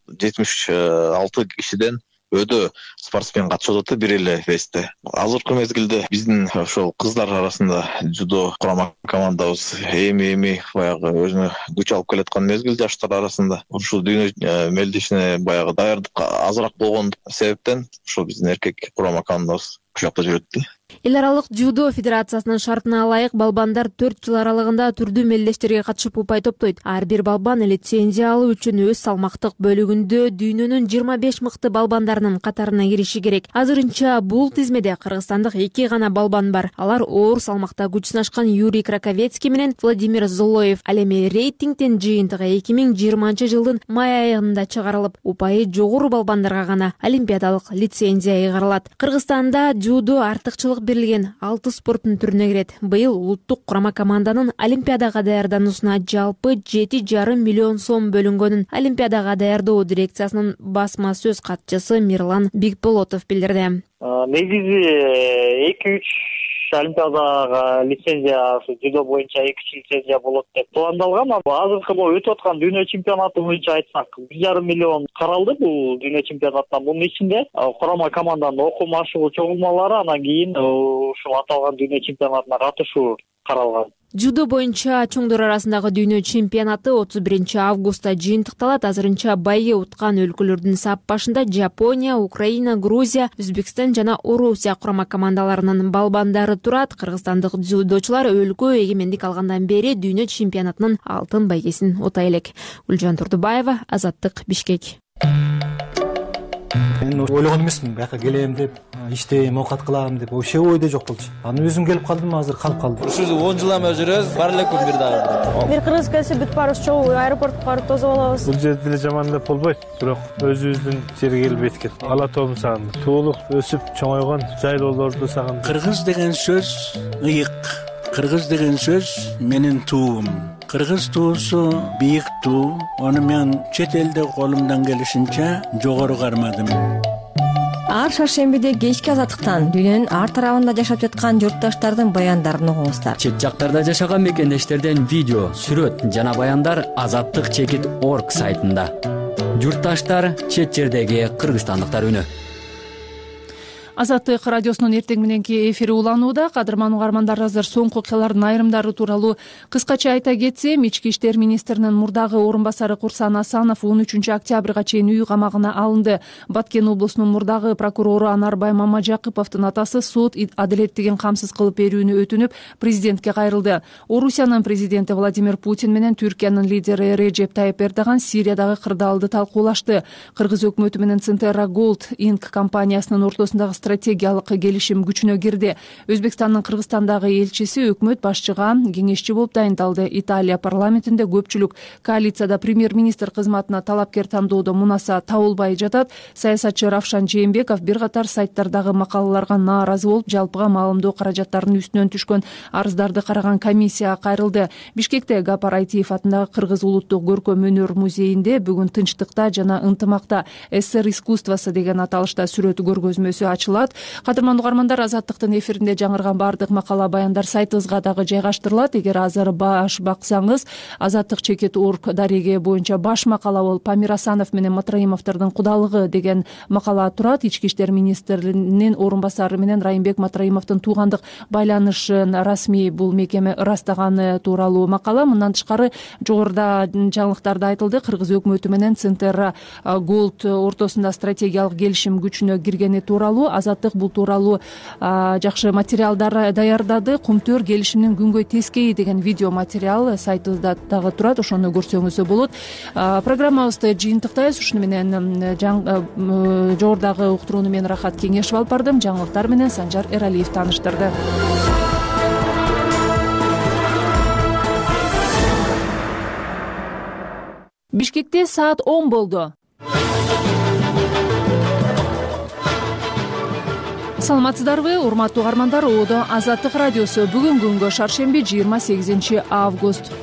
76 кишиден өдө спортсмен катышып атат бир эле весте. Азыркы мезгилде биздин ошол кыздар арасында дзюдо курама командабыз эми баягы өзүнө күч алып келаткан мезгил жаштар арасында. Ушул дүйнө мелдешине баягы даярдык азыраак болгон себептен ушул биздин эркек курама командабыз ушул жакта жүрөт. Эл аралык дзюдо федерациясынын шартына ылайык балбандар 4 жыл аралыгында түрдүү мелдештерге катышып упай топтойт. Ар бир балбан лицензия алуу үчүн өз салмактык бөлүгүндө дүйнөнүн 25 мыкты балбандарынын катарына кириши керек. Азырынча бул тизмеде кыргызстандык 2 гана балбан бар. Алар оор салмакта күч сынашкан Юрий Краковецкий менен Владимир Золоев. Ал эми рейтингдин жыйынтыгы 2020 жылдын май айында чыгарылып, упайы жогору балбандарга гана олимпиадалык лицензия ыйгарылат. Кыргызстанда дзюдо артыкчылык берилген 6 спорттун түрүнө кирет. Быйыл улуттук курама команданын олимпиадага даярдануусуна жалпы 7,5 миллион сом бөлүнгөнүн олимпиадага даярдоо дирекциясынын басма сөз катчысы Мирлан Бикболотов билдирди. Негизи 2-3 олимпиадага лицензия, дзюдо боюнча 2 лицензия болот деп пландалган. Азыркы өтүп аткан дүйнө чемпионаты боюнча айтсак 1,5 миллион каралды бул дүйнө чемпионаттан. Бунун ичинде курама команданын окуу чогулмалары, анан кийин ушул аталган дүйнө чемпионатына катышуу каралган. Дзюдо боюнча чоңдор арасындагы дүйнө чемпионаты 31 августта жыйынтыкталат. Азырынча байы уткан өлкөлөрдүн сап башында Жапония, Украина, Грузия, Өзбекстан жана Орусия курама командаларынын балбандары турат. Кыргызстандык дзюдочулар өлкө эгемендик алгандан бери дүйнө чемпионатынын алтын байгесин утай элек. Гүлжан Турдубаева, Азаттык, Бишкек. Мен ойлогон эмесмин, бияка келем деп, иштейм, оокат кылам деп, вообще ойдо жок болчу. Аны өзүм келип калдым, азыр калып калдым. Ушул 10 жыл эме жүрөбүз, бар элек бир дагы. Бир кыргыз келсе бүт барыбыз чогуу аэропортко барып тосуп алабыз. Бул жерде деле жаман деп болбойт, бирок өзүбүздүн жерге келип эткет. Ала тообун сагындым. Туулуп, өсүп, чоңойгон жайлоолорду сагындым. Кыргыз деген сөз ыйык. Кыргыз деген сөз менин туум. Кыргыз туусу бийик туу. Аны мен чет элде колумдан келишинче жогору кармадым. Ар шаршембиде кечки азаттыктан дүйнөнүн ар тарабында жашап жаткан журтташтардын баяндарын угуңуздар. Чет жактарда жашаган мекендештерден видео, сүрөт жана баяндар azattik.org сайтында. Журтташтар, чет жердеги кыргызстандыктар үнү. Азаттык радиосунун эртең мененки эфири уланууда. Кадырман угармандар, азыр соңку окуялардын айрымдары тууралуу кыскача айта кетсем, Ички иштер министринин мурдагы орун басары Курсан Асанов 13 октябрга чейин үй камагына алынды. Баткен облусунун мурдагы прокурору Анарбай Мамажакыповдун атасы сот адилеттигин камсыз кылып берүүнү өтүнүп, президентке кайрылды. Орусиянын президенти Владимир Путин менен Түркиянын лидери Режеп Тайып Эрдоган Сириядагы кырдаалды талкуулашты. Кыргыз өкмөтү менен Центера Gold Inc компаниясынын ортосундагы стратегиялык келишим күчүнө кирди. Өзбекстандын Кыргызстандагы элчиси өкмөт башчыга кеңешчи болуп дайындалды. Италия парламентинде көпчүлүк коалицияда премьер-министр кызматына талапкер тандоодо мунаса табылбай жатат. Саясатчы Равшан Жээнбеков бир катар сайттардагы макалаларга нааразы болуп, жалпыга маалымдоо каражаттарынын үстүнөн түшкөн арыздарды караган комиссияга кайрылды. Бишкекте Гапар Айтиев атындагы Кыргыз улуттук көркөм өнөр музейинде бүгүн тынчтыкта жана ынтымакта СССР искусствосы деген аталышта сүрөт көргөзмөсү ачылды. ачылат. Кадырман угармандар, Азаттыктын эфиринде жаңырган баардык макала баяндар сайтыбызга дагы жайгаштырылат. Эгер азыр баш баксаңыз, Азаттык чекит орг дареге боюнча баш макала болуп Памир Асанов менен Матраимовдордун кудалыгы деген макала турат. Ички иштер министринин орун басары менен Райымбек Матраимовдун туугандык байланышын расмий бул мекеме ырастаганы тууралуу макала. Мындан тышкары жогоруда жаңылыктарда айтылды. Кыргыз өкмөтү менен Центр Голд ортосунда стратегиялык келишим күчүнө киргени тууралуу. Азаттык бул тууралуу жакшы материалдар даярдады. Кумтөр келишимдин күнгөй тескейи деген видео материал сайтыбызда дагы турат. Ошону көрсөңүз болот. Программабызды жыйынтыктайбыз. Ушуну менен жогорудагы уктурууну мен Рахат Кеңешев алып бардым. Жаңылыктар менен Санжар Эралиев тааныштырды. Бишкекте саат 10 болду. Саламатсыздарбы, урматтуу угармандар? Оодо Азаттык радиосу. Бүгүн күнгө шаршемби 28 август.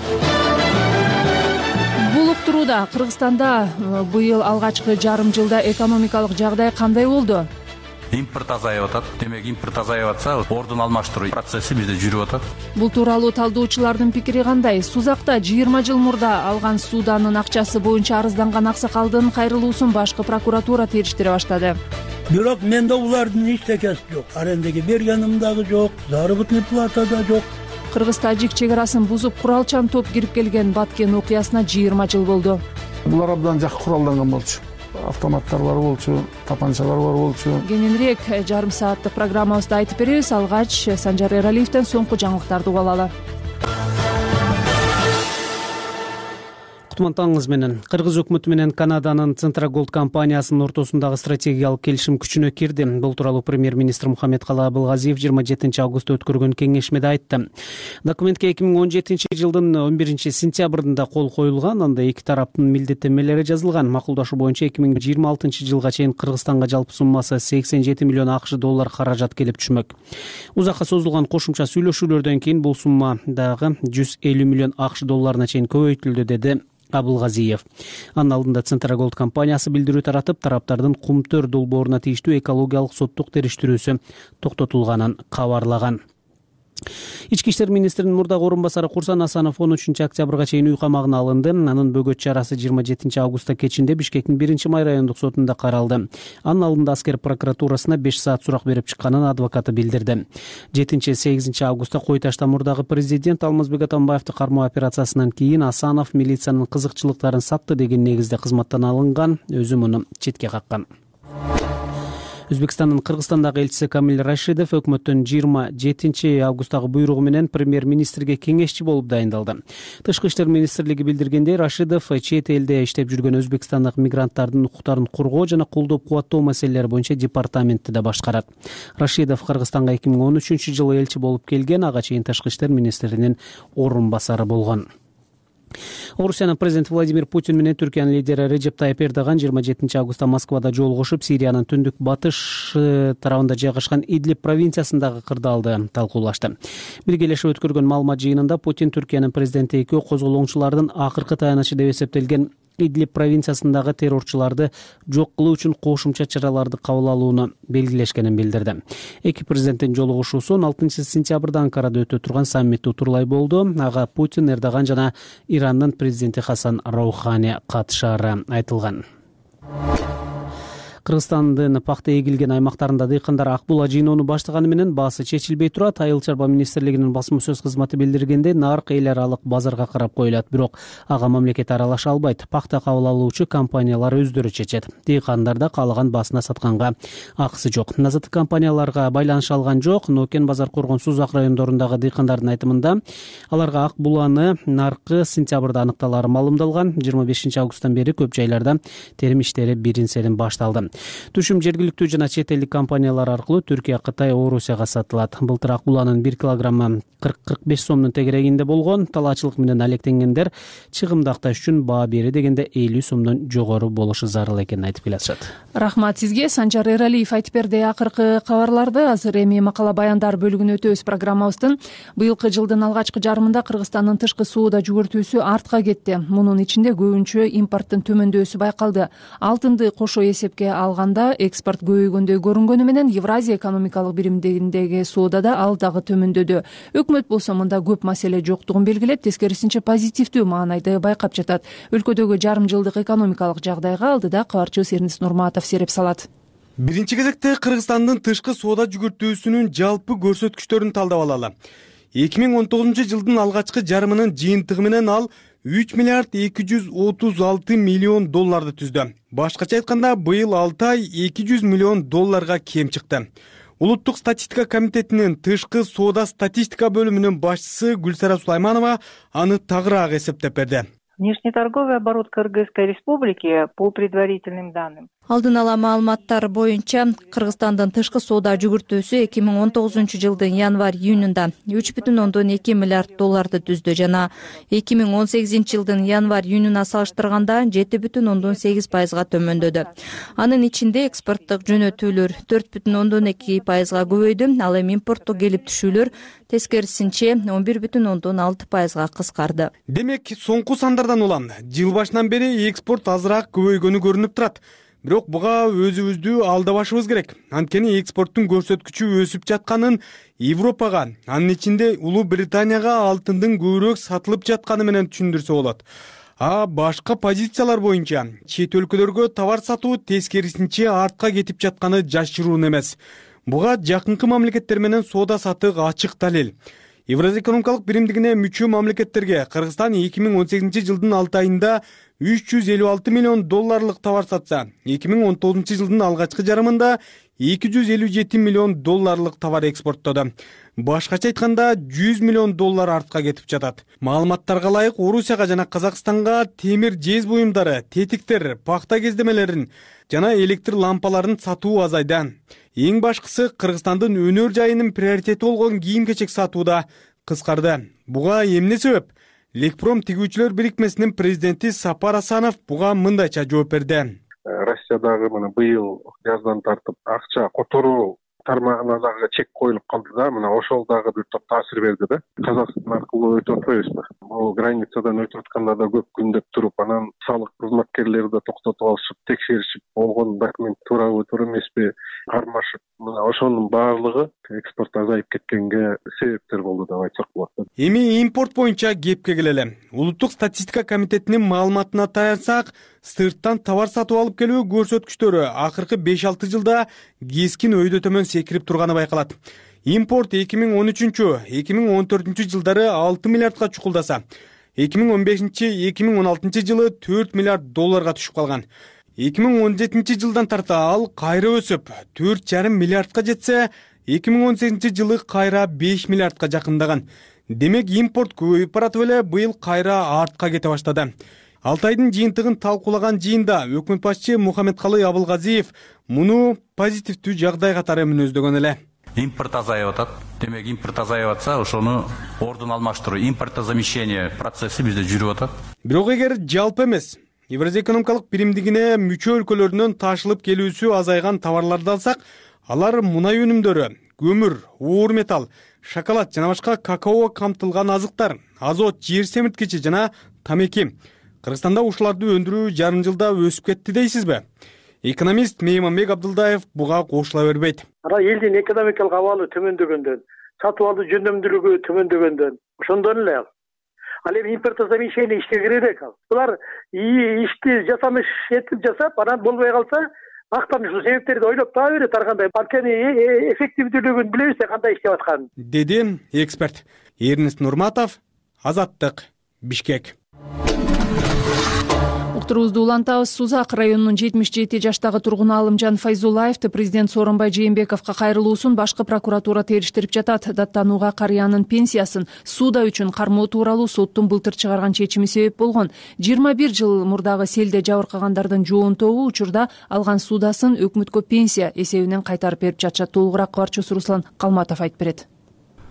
Бул уктурууда Кыргызстанда быйыл алгачкы жарым жылда экономикалык жагдай кандай болду? Импорт азайып атат. Демек, импорт азайып атса, ордун алмаштыруу процесси бизде жүрүп атат. Бул тууралуу талдоочулардын пикири кандай? Сузакта 20 жыл мурда алган сууданын акчасы боюнча арызданган аксакалдын кайрылуусун башкы прокуратура териштире баштады. Бирок менде улардын эчтекеси жок. Арендеге бергеним дагы жок, заработный плата да жок. Кыргыз-тажик чегарасын бузуп куралчан топ кирип келген Баткен окуясына 20 жыл болду. Булар абдан жакшы куралданган болчу. Автоматтар бар болчу, тапанчалар бар болчу. Кененирээк жарым сааттык программабызда айтып беребиз. Алгач Санжар Эралиевден соңку жаңылыктарды угуп алалы. Кутмантаңыз менен. Кыргыз өкмөтү менен Канаданын Центра Голд компаниясынын ортосундагы стратегиялык келишим күчүнө кирди. Бул тууралуу премьер-министр Мухаммедкалый Абылгазиев 27 августта өткөргөн кеңешмеде айтты. Документке 2017 жылдын 11 сентябрында кол коюлган, анда эки тараптын милдеттенмелери жазылган. Макулдашуу боюнча 2026 жылга чейин Кыргызстанга жалпы суммасы 87 миллион акш доллар каражат келип түшмөк. Узакка созулган кошумча сүйлөшүүлөрдөн кийин бул сумма дагы 150 миллион акш долларына чейин көбөйтүлдү, деди Абылгазиев. Анын алдында Центра Голд компаниясы билдирүү таратып, тараптардын Кумтөр долбооруна тийиштүү экологиялык соттук териштирүүсү токтотулганын кабарлаган. Ички иштер министринин мурдагы орун басары Курсан Асанов 13 октябрга чейин үй камагына алынды. Анын бөгөт чарасы 27 августта кечинде Бишкектин 1-май райондук сотунда каралды. Анын алдында аскер прокуратурасына 5 саат сурак берип чыкканын адвокаты билдирди. 7-8 августта Кой Ташта мурдагы президент Алмазбек Атамбаевди кармоо операциясынан кийин Асанов милициянын кызыкчылыктарын сатты деген негизде кызматтан алынган, өзү муну четке каккан. Өзбекстандын Кыргызстандагы элчиси Камил Рашидов өкмөттүн 27 августтагы буйругу менен премьер-министрге кеңешчи болуп дайындалды. Тышкы иштер министрлиги билдиргендей, Рашидов чет элде иштеп жүргөн өзбекстандык мигранттардын укуктарын коргоо жана колдоп кубаттоо маселелери боюнча департаментти да башкарат. Рашидов Кыргызстанга 2013 жылы элчи болуп келген, ага чейин тышкы иштер министринин орун басары болгон. Орусиянын президенти Владимир Путин менен Түркиянын лидери Режеп Тайып Эрдоган 27 августта Москвада жолугушуп, Сириянын түндүк батыш тарабында жайгашкан Идлиб провинциясындагы кырдаалды талкуулашты. Биргелешип өткөргөн маалымат жыйынында Путин Түркиянын президенти экөө козголоңчулардын акыркы таянычы деп эсептелген Идлиб провинциясындагы террорчуларды жок кылуу үчүн кошумча чараларды кабыл алууну белгилешкенин билдирди. Эки президенттин жолугушуусу 16 сентябрда Анкарада өтө турган саммитте утурлай болду. Ага Путин, Эрдоган жана Ирандын президенти Хасан Раухани катышаары айтылган. Кыргызстандын пакта эгилген аймактарында дыйкандар ак була жыйноону баштаганы менен баасы чечилбей турат. Айыл чарба министрлигинин басма сөз кызматы билдиргендей, нарк эл аралык базарга карап коюлат, бирок ага мамлекет аралаша албайт. Пакта кабыл алуучу компаниялар өздөрү чечет. Дыйкандар да каалаган баасына сатканга акысы жок. Назаттык компанияларга байланыша алган жок. Нокен, Базар, Коргон, Сузак райондорундагы дыйкандардын айтымында аларга ак буланы наркы сентябрда аныкталары маалымдалган. 25 августтан бери көп жайларда терим иштери бирин-серин башталды. Түшүм жергиликтүү жана чет элдик компаниялар аркылуу Түркия, Кытай, Орусияга сатылат. Былтыр ак буланын 1 килограммы 40-45 сомдун тегерегинде болгон. Талаачылык менен алектенгендер чыгымды акташ үчүн баа бери дегенде 50 сомдон жогору болушу зарыл экенин айтып келатышат. Рахмат сизге. Санжар Эралиев айтып берди акыркы кабарларды. Азыр эми макала баяндар бөлүгүнө өтөбүз. Программабыздын быйылкы жылдын алгачкы жарымында Кыргызстандын тышкы соода жүгүртүүсү артка кетти. Мунун ичинде көбүнчө импорттун төмөндөшү байкалды. Алтынды кошо эсепке алганда экспорт көбөйгөндөй көрүнгөнү менен Евразия экономикалык биримдигиндеги соодада ал дагы төмөндөдү. Өкмөт болсо мында көп маселе жоктугун белгилеп, тескерисинче позитивдүү маанайды байкап жатат. Өлкөдөгү жарым жылдык экономикалык жагдайга алдыда кабарчыбыз Эрнис Нурматов сереп салат. Биринчи кезекте Кыргызстандын тышкы соода жүгүртүүсүнүн жалпы көрсөткүчтөрүн талдап алалы. 2019 жылдын алгачкы жарымынын жыйынтыгы менен ал 3 миллиард 236 миллион долларды түздү. Башкача айтканда, быйыл 6 ай 200 миллион долларга кем чыкты. Улуттук статистика комитетинин тышкы соода статистика бөлүмүнүн башчысы Гүлсара Сулайманова аны тагыраак эсептеп берди. Внешнеторговый оборот Кыргызской республики по предварительным данным. Алдын ала маалыматтар боюнча Кыргызстандын тышкы соода жүгүртүүсү 2019 жылдын январь-июнунда 3,2 миллиард долларды түздү жана 2018 жылдын январь-июнуна салыштырганда 7,8% төмөндөдү. Анын ичинде экспорттук жөнөтүүлөр 4,2% көбөйдү, ал эми импорттук келип түшүүлөр тескерисинче 11,6% кыскарды. Демек, соңку сандардан улам жыл башынан бери экспорт азыраак көбөйгөнү көрүнүп турат. Бирок буга өзүбүздү алдабашыбыз керек. Анткени экспорттун көрсөткүчү өсүп жатканын Европага, анын ичинде Улуу Британияга алтындын көбүрөөк сатылып жатканы менен түшүндүрсө болот. А башка позициялар боюнча чет өлкөлөргө товар сатуу тескерисинче артка кетип жатканы жашыруун эмес. Буга жакынкы мамлекеттер менен соода саттык ачык далил. Евразия экономикалык биримдигине мүчө мамлекеттерге Кыргызстан 2018 жылдын 6 айында 356 миллион долларлык товар сатса, 2019 жылдын алгачкы жарымында 257 миллион долларлык товар экспорттоду. Башкача айтканда 100 миллион доллар артка кетип жатат. Маалыматтарга ылайык Орусияга жана Казакстанга темир жез буюмдары, тетиктер, пахта кездемелерин жана электр лампаларын сатуу азайды. Эң башкысы Кыргызстандын өнөр жайынын приоритети болгон кийим-кечек сатууда кыскарды. Буга эмне себеп? Лекпром тигүүчүлөр бирикмесинин президенти Сапар Асанов буга мындайча жооп берди. Россиядагы мына быйыл жаздан тартып акча которуу тармагына дагы чек коюлуп калды да, мына ошол дагы бир топ таасир берди да. Казакстан аркылуу өтүп атпайбызбы? Бул границадан өтүп атканда да көп күндөп туруп, анан салык кызматкерлери да токтотуп алышып, текшеришип, болгон документ туурабы, туура эмеспи кармашып, мына ошонун баардыгы экспорт азайып кеткенге себептер болду деп айтсак болот. Эми импорт боюнча кепке келели. Улуттук статистика комитетинин маалыматына таянсак, сырттан товар сатып алып келүү көрсөткүчтөрү акыркы 5-6 жылда кескин өйдө төмөн секирип турганы байкалат. Импорт 2013-2014 жылдары 6 миллиардга чукулдаса, 2015-2016 жылы 4 миллиард долларга түшүп калган. 2017 жылдан тарта ал кайра өсүп 4,5 миллиардга жетсе, 2018 жылы кайра 5 миллиардга жакындаган. Демек импорт көбөйүп баратып эле быйыл кайра артка кете баштады. Алтайдын жыйынтыгын талкуулаган жыйында өкмөт башчы Мухаммедкалый Абылгазиев муну позитивдүү жагдай катары мүнөздөгөн эле. Импорт азайып атат. Демек импорт азайып атса, ошону ордун алмаштыруу, импортозамещение процесси бизде жүрүп атат. Бирок эгер жалпы эмес, Евразия экономикалык биримдигине мүчө өлкөлөрүнөн ташылып келүүсү азайган товарларды алсак, алар мунай өнүмдөрү, көмүр, оор металл, шоколад жана башка какао камтылган азыктар, азот, жер семирткичи жана тамеки. Кыргызстанда ушуларды өндүрүү жарым жылда өсүп кетти дейсизби? Экономист Мейманбек Абдылдаев буга кошула бербейт. Элдин экономикалык абалы төмөндөгөндөн, сатып алуу жөндөмдүүлүгү төмөндөгөндөн, ошондон эле ал эми импортозамещение ишке кире элек ал. Булар ишти жасамыш этип жасап, анан болбой калса, актан ушул себептерди ойлоп таба берет ар кандай. Анткени эффективдүүлүгүн билебиз да кандай иштеп атканын. Деди эксперт. Эрнис Нурматов, Азаттык, Бишкек. Уктурубузду улантабыз. Сузак районунун 77 жаштагы тургуну Алымжан Файзуллаевди президент Сооронбай Жээнбековго кайрылуусун башкы прокуратура териштирип жатат. Даттанууга карыянын пенсиясын сууда үчүн кармоо тууралуу соттун былтыр чыгарган чечими себеп болгон. 21 жыл мурдагы селде жабыркагандардын жоон тобу учурда алган суудасын өкмөткө пенсия эсебинен кайтарып берип жатышат. Толугураак кабарчыбыз Руслан Калматов айтып берет.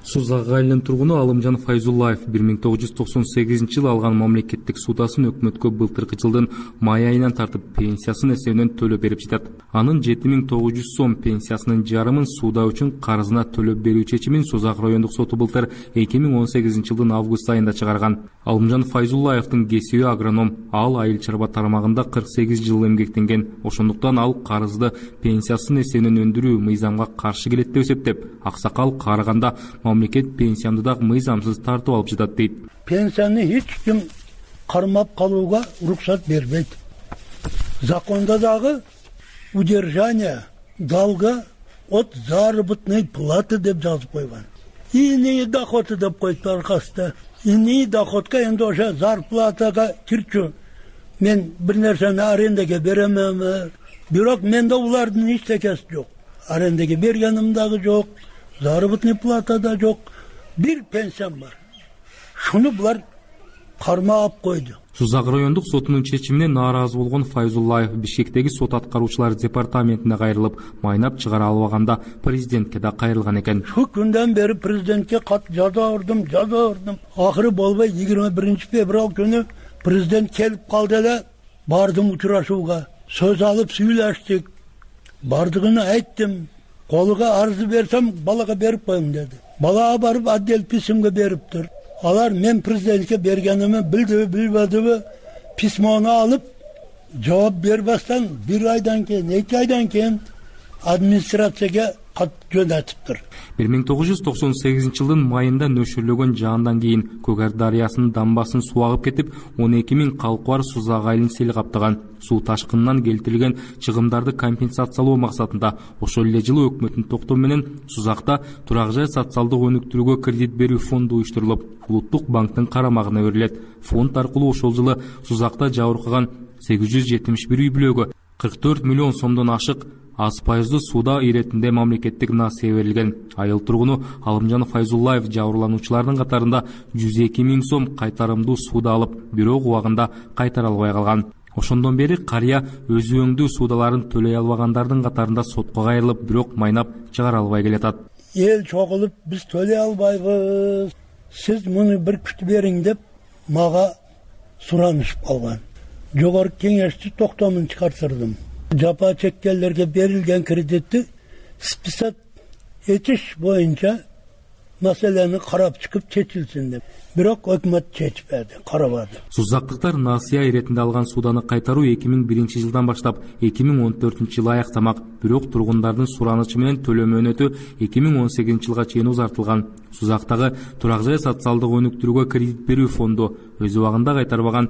Сузак айылынын тургуну Алымжан Файзуллаев 1998 жылы алган мамлекеттик суудасын өкмөткө былтыркы жылдын май айынан тартып пенсиясын эсебинен төлөп берип жатат. Анын 7900 сом пенсиясынын жарымын сууда үчүн карызына төлөп берүү чечимин Сузак райондук соту былтыр 2018 жылдын август айында чыгарган. Алымжан Файзуллаевдин кесиби агроном, ал айыл чарба тармагында 48 жыл эмгектенген. Ошондуктан ал карызды пенсиясын эсебинен өндүрүү мыйзамга каршы келет деп эсептеп, аксакал карыганда мамлекет пенсиямды дагы мыйзамсыз тартып алып жатат дейт. Пенсияны эч ким кармап калууга уруксат бербейт. Законда дагы удержание долга от заработной платы деп жазып койгон. Иные доходы деп коюп аркасында. Иные доходка энди ошо зарплатага кирчү. Мен бир нерсени арендага беремем. Бирок менде улардын эчтекеси жок. Арендага бергеним дагы жок. Заработный плата да жок. Бир пенсиям бар. Шуну булар кармап койду. Сузак райондук сотунун чечимине нааразы болгон Файзуллаев Бишкектеги сот аткаруучулар департаментине кайрылып, майнап чыгара албаганда президентке да кайрылган экен. Шу күндөн бери президентке кат жаздырдым. Акыры болбой 21 февраль күнү президент келип калды эле, бардым учурашууга. Сөз алып сүйлөштүк. Бардыгын айттым. Колуга арызы берсем, балага берип коюм деди. Балага барып отдел письмге бериптир. Алар мен президентке бергеними билдиби, билбедиби, письмону алып, жооп бербестен 1 айдан кийин, 2 айдан кийин администрацияга кат жөнөтүптүр. 1998 жылдын майында нөшөрлөгөн жаандан кийин Көгөр дарыясынын дамбасын суу агып кетип, 12 000 калкы бар Сузак айылын сел каптаган. Суу ташкынынан келтирилген чыгымдарды компенсациялоо максатында ошол эле жылы өкмөттүн токтому менен Сузакта турак жай социалдык өнүктүрүүгө кредит берүү фонду уюштурулуп, Улуттук банктын карамагына берилет. Фонд аркылуу ошол жылы Сузакта жабыркаган 871 үй бүлөгө 44 миллион сомдон ашык аз пайыздуу сууda иретинде мамлекеттик насыя берилген. Айыл тургуну Алымжан Файзуллаев жабырлануучулардын катарында 102 000 сом кайтарымдуу сууда алып, бирок убагында кайтара албай калган. Ошондон бери карыя өзү өңдүү суудаларын төлөй албагандардын катарында сотко кайрылып, бирок майнап чыгара албай келатат. Эл чогулуп, биз төлөй албайбыз. Сиз муну бир күтүп бериң деп мага суранышып калган. Жогорку кеңешчи токтомун чыгартырдым. Жапа чеккендерге берилген кредитти список этиш боюнча маселени карап чыгып чечилсин деп. Бирок өкмөт чечпеди, карабады. Сузактыктар насыя иретинде алган сууданы кайтаруу 2001 жылдан баштап 2014 жылы аяктамак. Бирок тургундардын суранычы менен төлөө мөөнөтү 2018 жылга чейин узартылган. Сузактагы турак жай социалдык өнүктүрүүгө кредит берүү фонду өз убагында кайтарбаган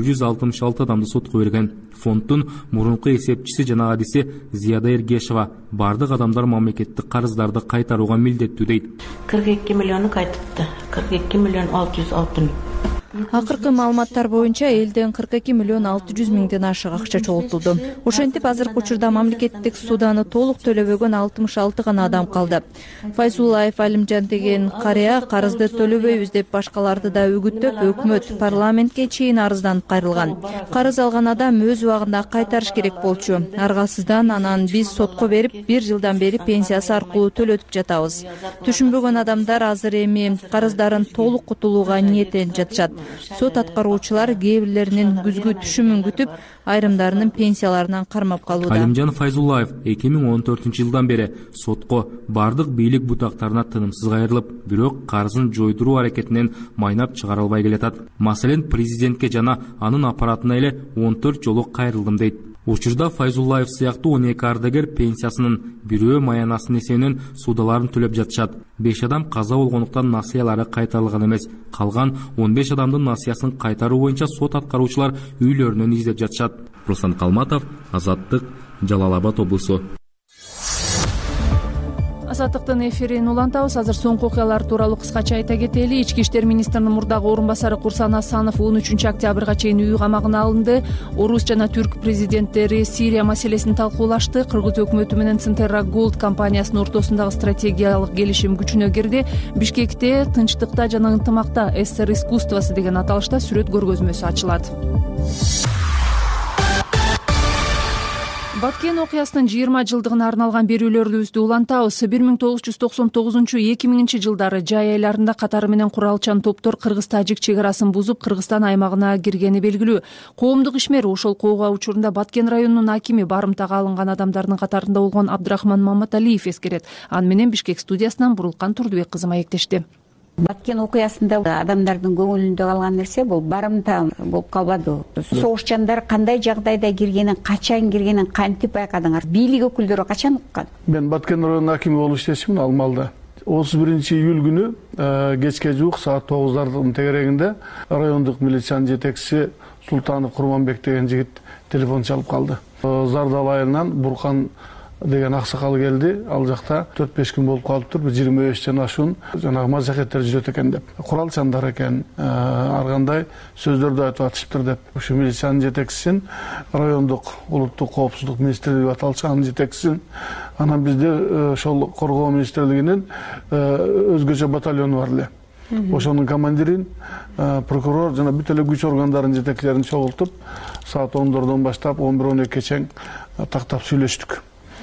466 адамды сотко берген. Фонддун мурунку эсепчиси жана адиси Зияда Эргешова бардык адамдар мамлекеттик карыздарды кайтарууга милдеттүү дейт. 42 миллиону кайтыпты. 42 миллион 606 миң. Акыркы маалыматтар боюнча элден 42 миллион 600 миңден ашык акча чогултулду. Ошентип азыркы учурда мамлекеттик сууданы толук төлөбөгөн 66 гана адам калды. Файзуллаев Алимжан деген карыя карызды төлөбөйбүз деп башкаларды да үгүттөп, өкмөт парламентке чейин арызданып кайрылган. Карыз алган адам өз убагында кайтарыш керек болчу. Аргасыздан анан биз сотко берип, 1 жылдан бери пенсиясы аркылуу төлөтүп жатабыз. Түшүнбөгөн адамдар азыр эми карыздарын толук кутулууга ниеттенип жатышат. Сот аткаруучулар кээ бирлеринин күзгү түшүмүн күтүп, айрымдарынын пенсияларынан кармап калууда. Алимжан Файзуллаев 2014 жылдан бери сотко бардык бийлик бутактарына тынымсыз кайрылып, бирок карызын жойдуруу аракетинен майнап чыгара албай келатат. Маселен, президентке жана анын аппаратына эле 14 жолу кайрылдым дейт. Учурда Файзуллаев сыяктуу 12 ардагер пенсиясынын бирөө маянасынын эсебинен суудаларын төлөп жатышат. 5 адам каза болгондуктан насыялары кайтарылган эмес. Калган 15 адамдын насыясын кайтаруу боюнча сот аткаруучулар үйлөрүнөн издеп жатышат. Руслан Калматов, Азаттык, Жалал Абад облусу. Азаттыктын эфирин улантабыз. Азыр соңку окуялар тууралуу кыскача айта кетели. Ички иштер министринин мурдагы орун басары Курсан Асанов 13 октябрга чейин үй камагына алынды. Орус жана түрк президенттери Сирия маселесин талкуулашты. Кыргыз өкмөтү менен Центерра Голд компаниясынын ортосундагы стратегиялык келишим күчүнө кирди. Бишкекте тынчтыкта жана ынтымакта СССР искусствосы деген аталышта сүрөт көргөзмөсү ачылат. Баткен окуясынын 20 жылдыгына арналган берүүлөрүбүздү улантабыз. 1999-2000 жылдары жай айларында катары менен куралчан топтор кыргыз-тажик чек арасын бузуп, Кыргызстан аймагына киргени белгилүү. Коомдук ишмер ошол куугуу учурунда Баткен районунун акими барымтага алынган адамдардын катарында болгон Абдрахман Маматалиев эскерет. Аны менен Бишкек студиясынан Бурулкан Турдубек кызы маектешти. Баткен окуясында адамдардын көңүлүндө калган нерсе бул барымта болуп калбады. Согушчандар кандай жагдайда киргенин, качан киргенин кантип байкадыңар? Бийлик өкүлдөрү качан уккан? Мен Баткен районунун акими болуп иштешимин ал маалда. 31 июль күнү кечке жуук саат 9:00 тегерегинде райондук милициянын жетекчиси Султанов Курманбек деген жигит телефон чалып калды. Зардал айылынан Буркан деген аксакал келди. Ал жакта 4-5 күн болуп калыптыр. 25 ашуун жанагы мажакеттер жүрөт экен деп. Куралчандар экен, ар кандай сөздөрдү айтып атышыптыр деп. Ушу милициянын жетекчисин райондук улуттук коопсуздук министрлиги деп аталчу, анын жетекчисин. Анан бизде ошол коргоо министрлигинин өзгөчө батальону бар эле. Ошонун командирин, прокурор жана бүт эле күч органдарынын жетекчилерин чогултуп, саат 10:00 баштап 11-12 чейин тактап сүйлөштүк.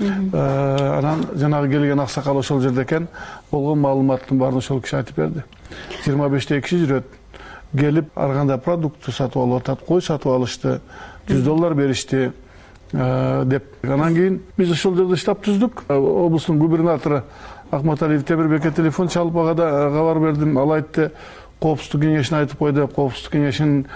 Анан жанагы келген аксакал ошол жерде экен, болгон маалыматтын баарын ошол киши айтып берди. 25 киши жүрөт. Келип ар кандай продукт сатып алып атат, кой сатып алышты, $100 беришти деп. Анан кийин биз ошол жерде штаб түздүк. Облустун губернатору Акматалиев Темирбекке телефон чалып ага да кабар бердим. Ал айтты, коопсуздук кеңешине айтып кой деп, коопсуздук кеңешинин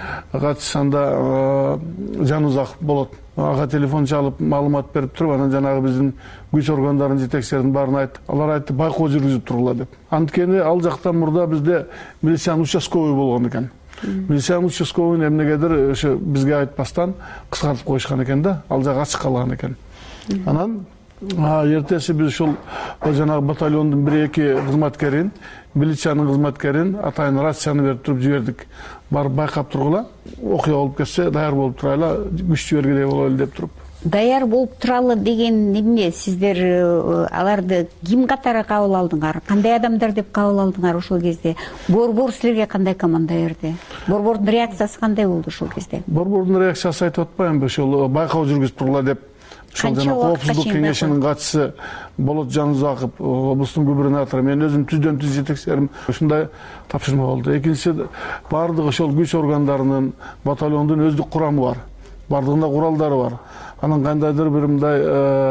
катышында Жанузак болот. Ага телефон чалып маалымат берип туруп, анан жанагы биздин күч органдарынын жетекчилеринин баарын айтты. Алар айтты, байкоо жүргүзүп тургула деп. Анткени ал жактан мурда бизде милициянын участковый болгон экен. Милициянын участковыйын эмнегедир ошо бизге айтпастан кыскартып коюшкан экен да, ал жак ачык калган экен. Анан эртеси биз ушул жанагы батальондун 1-2 кызматкерин, милициянын кызматкерин атайын рацияны берип туруп жибердик. Барып байкап тургула, окуя болуп кетсе даяр болуп турайлы, күч жибергидей бололу деп туруп. Даяр болуп туралы деген эмне? Сиздер аларды ким катары кабыл алдыңар? Кандай адамдар деп кабыл алдыңар ошол кезде? Борбор силерге кандай команда берди? Борбордун реакциясы кандай болду ошол кезде? Борбордун реакциясы айтып атпаймынбы, ошол байкоо жүргүзүп тургула деп. Ошол жана коопсуздук кеңешинин катчысы Болот Жанузаков, облустун губернатору, мен өзүм түздөн-түз жетекчилерим ушундай тапшырма болду. Экинчиси, баардык ошол күч органдарынын, батальондун өздүк курамы бар. Бардыгында куралдары бар. Анан кандайдыр бир мындай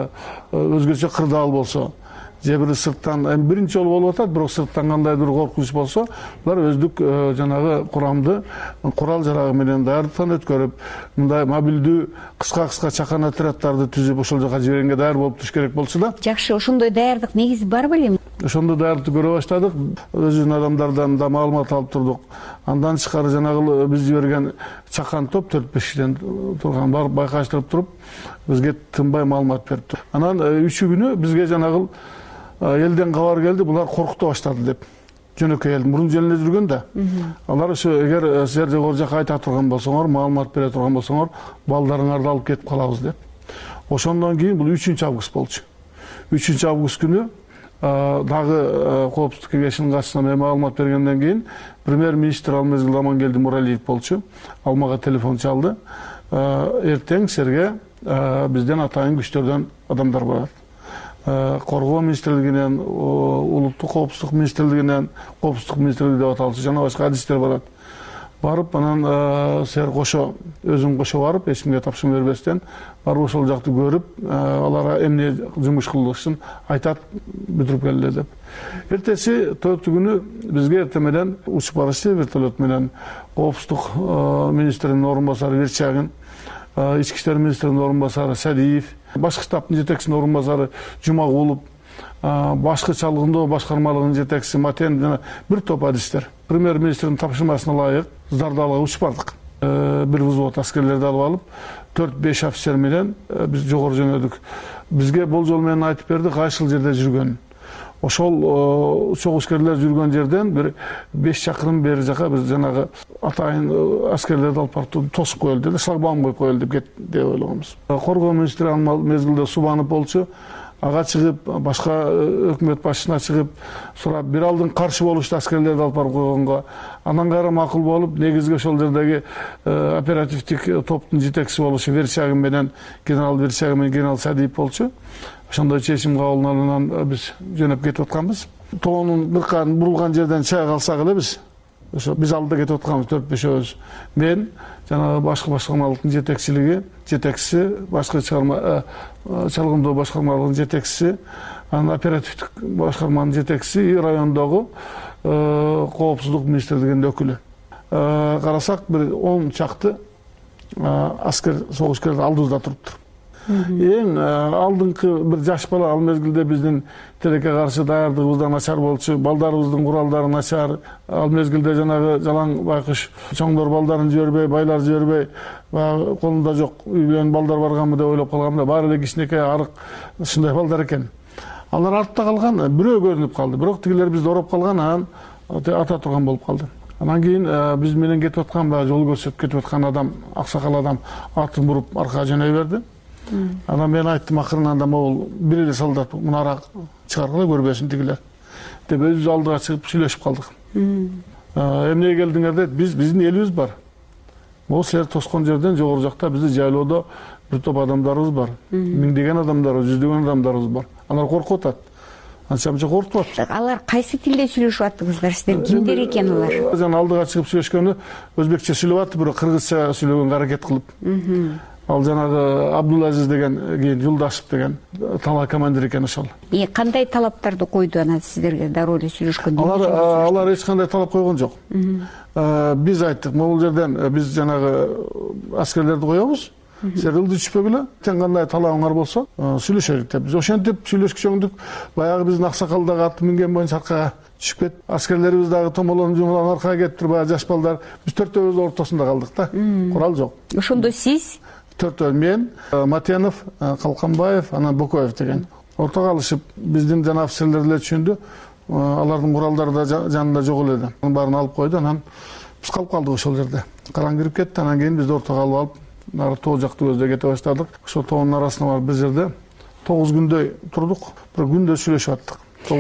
өзгөчө кырдаал болсо, же бир сырттан биринчи жолу болуп атат, бирок сырттан кандайдыр коркунуч болсо, булар өздүк жанагы курамды курал жарагы менен даярдыктан өткөрүп, мындай мобилдүү кыска чакан отряддарды түзүп ошол жака жибергенге даяр болуп туруш керек болчу да. Жакшы, ошондой даярдык негизи бар белем? Ошондой даярдыкты көрө баштадык. Өзүнүн адамдардан да маалымат алып турдук. Андан тышкары жанагы биз жиберген чакан топ 4-5 кишиден турган, барып байкаштырып туруп, бизге тынбай маалымат берип туруп. Анан 3 күнү бизге жанагы элден кабар келди, булар коркута баштады деп. Жөнөкөй эл мурун желине жүргөн да. Алар ошо эгер силер жогору жака айта турган болсоңор, маалымат бере турган болсоңор, балдарыңарды алып кетип калабыз деп. Ошондон кийин бул 3 август болчу. 3 август күнү дагы коопсуздук кеңешинин катчысына маалымат бергенден кийин премьер-министр ал мезгилде Амангелди Муралиев болчу. Ал мага телефон чалды. Эртең силерге бизден атайын күчтөрдөн адамдар барат. Коргоо министрлигинен, улуттук коопсуздук министрлигинен, коопсуздук министрлиги деп аталчу жана башка адистер барат. Барып анан силер кошо, өзүң кошо барып, эч кимге тапшырма бербестен, барып ошол жакты көрүп, аларга эмне жумуш кылышын айтат, бүтүрүп келди деп. Эртеси 4 күнү бизге эртең менен учуп барышты вертолет менен коопсуздук министринин орун басары Верчагин, ички иштер министринин орун басары Садиев, башкы штабтын жетекчисинин орун басары Жумагулов, башкы чалгындоо башкармалыгынын жетекчиси Матен жана бир топ адистер. Премьер-министрдин тапшырмасына ылайык Зардалга учуп бардык. Бир взвод аскерлерди алып алып, 4-5 офицер менен биз жогору жөнөдүк. Бизге болжол менен айтып берди кайсыл жерде жүргөнүн. Ошол чогушкерлер жүргөн жерден бир 5 чакырым бери жака биз жанагы атайын аскерлерди алып барып тосуп коелу деди, шлагбаум коюп коелу деп ойлогонбуз. Коргоо министри ал мезгилде Субанов болчу. ага чыгып башка өкмөт башчысына чыгып сурап бир алдын каршы болушту аскерлерди алып барып койгонго. Андан кайра макул болуп негизги ошол жердеги оперативдик топтун жетекчиси болушу Верчагин менен генерал Верчагин менен генерал Садиев болчу. Ошондой чечим кабыл алынгандан биз жөнөп кетип атканбыз. Тоонун быркан бурулган жерден чыга калсак эле ошо биз алдыда кетип атканбыз 4-5 мен жанагы башкы башкармалыктын жетекчиси, башкы чалгындоо башкармалыгынын жетекчиси, анан оперативдик башкарманын жетекчиси и райондогу коопсуздук министрлигинин өкүлү. Карасак бир 10 чакты аскер, согушкер алдыбызда туруптур. Эң алдыңкы бир жаш бала ал мезгилде биздин тилекке каршы даярдыгыбыз да начар болчу, балдарыбыздын куралдары начар. Ал мезгилде жанагы жалаң байкуш чоңдор балдарын жибербей, байлар жибербей, колунда жок үй бүлөнүн балдар барганбы деп ойлоп калгам да, баары эле кичинекей арык ушундай балдар экен. Алар артта калган, бирөө көрүнүп калды. Бирок тигилер бизди ороп калган, анан ата турган болуп калды. Анан кийин биз менен кетип аткан баягы жол көрсөтүп кетип аткан адам, аксакал адам атын буруп аркага жөнөй берди. Анан мен айттым акырынан да могул бир эле солдат мунара чыгаргыла көрбөсүн тигилер деп өзүбүз алдыга чыгып сүйлөшүп калдык. Эмнеге келдиңер деп, биздин элибиз бар. Могу силер тоскон жерден жогору жакта бизди жайлоодо бир топ адамдарыбыз бар. Миңдеген адамдар, жүздөгөн адамдарыбыз бар. Алар коркуп атат. Анча-мынча коркуп атат. Алар кайсы тилде сүйлөшүп аттыңыздар? Сиздер кимдер экен алар? Жана алдыга чыгып сүйлөшкөнү өзбекче сүйлөп атты, бирок кыргызча сүйлөгөнгө аракет кылып. Ал жанагы Абдулазиз деген кийин Жулдашев деген талаа командир экен ошол. Кандай талаптарды койду ана сиздерге дароо эле сүйлөшкөндө? Алар эч кандай талап койгон жок. Биз айттык, могул жерден биз жанагы аскерлерди коебуз. Силер ылдый түшпөгүлө, тең кандай талабыңар болсо сүйлөшөлүк деп. Биз ошентип сүйлөшкөндөк, баягы биздин аксакал дагы аты минген боюнча аркага түшүп кетип, аскерлерибиз дагы томолонуп жумаланып аркага кетип туруп, баягы жаш балдар биз төртөөбүз ортосунда калдык да. Курал жок. Ошондо сиз төртөө мен, Матенов, Калканбаев, анан Бокоев деген ортого алышып, биздин жана офицерлер эле түшүндү. Алардын куралдары да жанында жок эле. Анын баарын алып койду, анан биз калып калдык ошол жерде. Караң кирип кетти, анан кийин бизди ортого алып нары тоо жакты көздөй кете баштадык. Ошол тоонун арасына барып бир жерде 9 күндөй турдук, бир күндө сүйлөшүп аттык.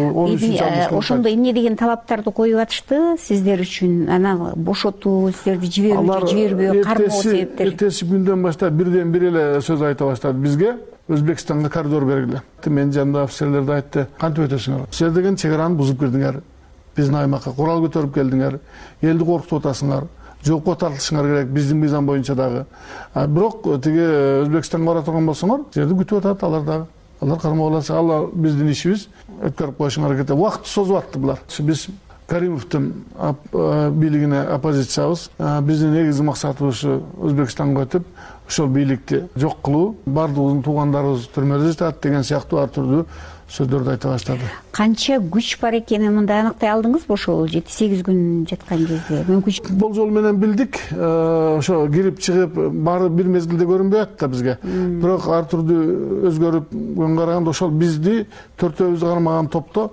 Ошондо эмне деген талаптарды коюп атышты сиздер үчүн? Анан бошотуу, сиздерди жиберүү, жибербөө, кармоо себептери? Эртеси күндөн баштап бирден бир эле сөз айта баштады бизге. Өзбекстанга коридор бергиле. Мен жанында офицерлерди айтты, кантип өтөсүңөр? Силер деген чек араны бузуп кирдиңер. Биздин аймакка курал көтөрүп келдиңер. Элди коркутуп атасыңар. Жокко тартышыңар керек биздин мыйзам боюнча дагы. Бирок тиги Өзбекстанга бара турган болсоңор, силерди күтүп атат алар дагы. Алар кармооласа, ал биздин ишибиз, өткөрүп коюшуңар аракет. Убакытты созуп атты булар. Биз Каримовдун бийлигине оппозициябыз. Биздин негизги максатыбыз ушу Өзбекстанга өтүп, ошол бийликти жок кылуу, бардыгыбыздын туугандарыбыз түрмөдө жатат деген сыяктуу ар түрдүү сөздөрдү айта баштады. Канча күч бар экенин мында аныктай алдыңызбы ошол 7-8 күн жаткан кезде? Мүмкүн болжол менен билдик. Ошо кирип чыгып баары бир мезгилде көрүнбөй атты бизге. Бирок ар түрдүү өзгөрүп караганда ошол бизди төртөөбүздү кармаган топто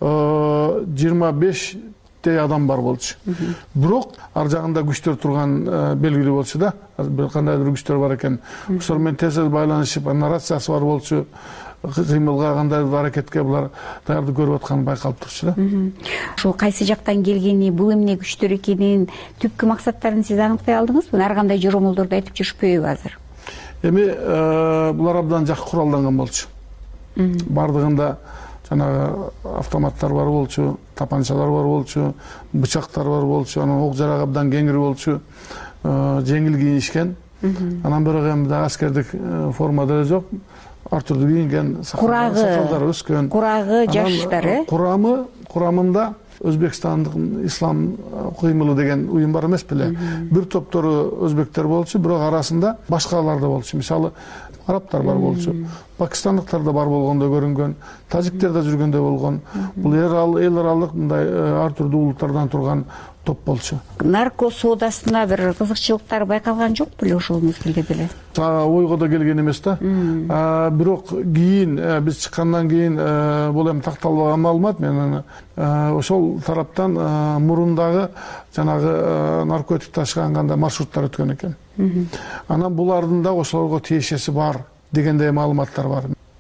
25 адам бар болчу. Бирок ар жагында күчтөр турган белгилүү болчу да. Бир кандайдыр күчтөр бар экен. Ошол менен тез байланышып, нарациясы бар болчу. Кыймылга кандайдыр аракетке булар даярдык көрүп атканы байкалып турчу да. Ошол кайсы жактан келгени, бул эмне күчтөр экенин, түпкү максаттарын сиз аныктай алдыңызбы? Ар кандай жоромолдорду айтып жүрүшпөйбү азыр? Эми булар абдан жакшы куралданган болчу. Бардыгында жанагы автоматтар бар болчу, тапанчалар бар болчу, бычактар бар болчу, анан ок жарак абдан кеңири болчу, жеңил кийишкен. Анан бирок эми аскердик формада эле жок. Ар түрдүү кийинген, сакалдары өскөн. Курагы жаштары? Курамында Өзбекстандын ислам кыймылы деген уюм бар эмес беле? Бир топтору өзбектер болчу, бирок арасында башкалар да болчу. Мисалы, арабтар бар болчу, пакистандыктар да бар болгондой көрүнгөн, тажиктер да жүргөндөй болгон. Бул эл аралык мындай ар түрдүү улуттардан турган топ болчу. Нарко соодасына бир кызыкчылыктар байкалган жок беле ошол мезгилде деле? Ойго да келген эмес да. Бирок кийин биз чыккандан кийин бул эми такталбаган маалымат, мен ошол тараптан мурундагы жанагы наркотик ташыган кандай маршруттар өткөн экен. Анан булардын да ошолорго тиешеси бар дегендей маалыматтар бар.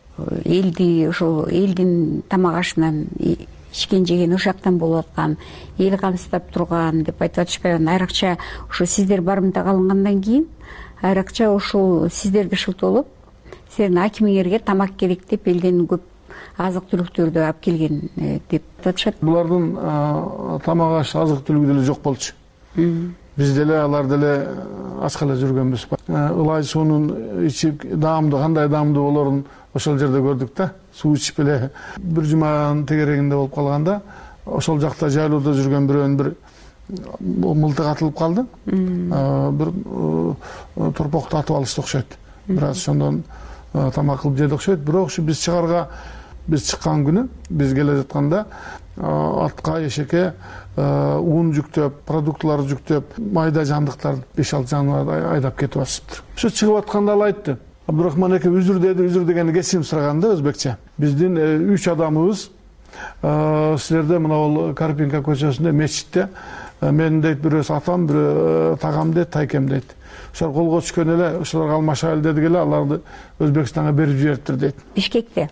элди ошол элдин тамак ашынан ичкен жеген ошол жактан болуп аткан, эл камсыздап турган деп айтып атышпайбы. Айрыкча ошо сиздер барымтага алынгандан кийин айрыкча ошол сиздерге шылтоолоп, силердин акимиңерге тамак керек деп элден көп азык түлүктөрдү алып келген деп атышат. Булардын тамак аш азык түлүгү деле жок болчу. Биз деле алар деле ачка эле жүргөнбүз. Ылай суунун ичип даамдуу, кандай даамдуу болорун ошол жерде көрдүк да. Суу ичип эле бир жуманын тегерегинде болуп калганда, ошол жакта жайлоодо жүргөн бирөөнүн бир мылтык атылып калды. Бир торпокту атып алышты окшойт. Бир аз ошондон тамак кылып жеди окшойт. Бирок ушу биз чыккан күнү, биз келе жатканда атка эшекке un жүктөп, продуктыларды жүктөп, майда жандыктарды 5-6 жаныбарды айдап кетип атышыптыр. Ошо чыгып атканда ал айтты. Абдурахман эке үзүр деди, үзүр дегени кесим сураганда өзбекче. Биздин 3 адамыбыз силерде мына бул Карпинка көчөсүндө мечитте мен дейт бирөөсү атам, бирөө тагам дейт, тайкем дейт. Ошол колго түшкөн эле, ошолорго алмашайлы дедик эле, аларды Өзбекстанга берип жибериптир дейт. Бишкекте.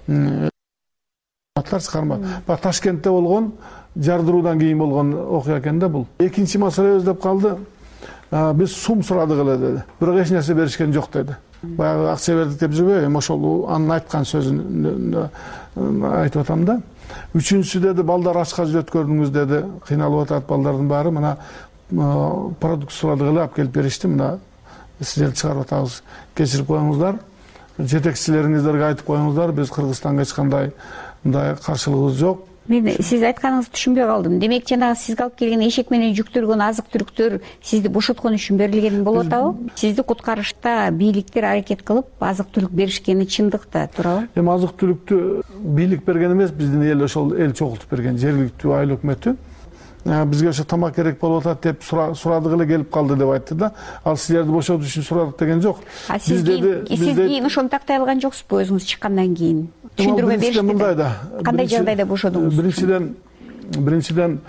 Атлар чыгарма. Ташкентте болгон, жардыруудан кийин болгон окуя экен да бул. Экинчи маселе деп калды. Биз сум сурадык эле деди. Бирок эч нерсе беришкен жок деди. Баягы акча бердик деп жүрбөйбү, эми ошол анын айткан сөзүн айтып атам да. Үчүнчүсү деди, балдар ачка жүрөт көрдүңүз деди. Кыйналып атат балдардын баары, мына продукт сурадык эле алып келип беришти. Мына сиздерди чыгарып атабыз. Кечирип коюңуздар. Жетекчилериңиздерге айтып коюңуздар, биз Кыргызстанга эч кандай мындай каршылыгыбыз жок. Мен сиз айтканыңызды түшүнбөй калдым. Демек жанагы сизге алып келген эшек менен жүктөлгөн азык-түлүктөр сизди бошоткон үчүн берилген болуп атабы? Сизди куткарышта бийликтер аракет кылып, азык-түлүк беришкени чындыкта, туурабы? Эми азык-түлүктү бийлик берген эмес, биздин эл ошол эл чогултуп берген, жергиликтүү айыл өкмөтү. Бизге ошо тамак керек болуп атат деп сурадык эле келип калды деп айтты да. Ал силерди бошотуу үчүн сурадык деген жок. Сиз кийин ошону тактай алган жоксузбу өзүңүз чыккандан кийин? Түшүндүрмө беришти. Кандай жагдайда бошодуңуз? Биринчиден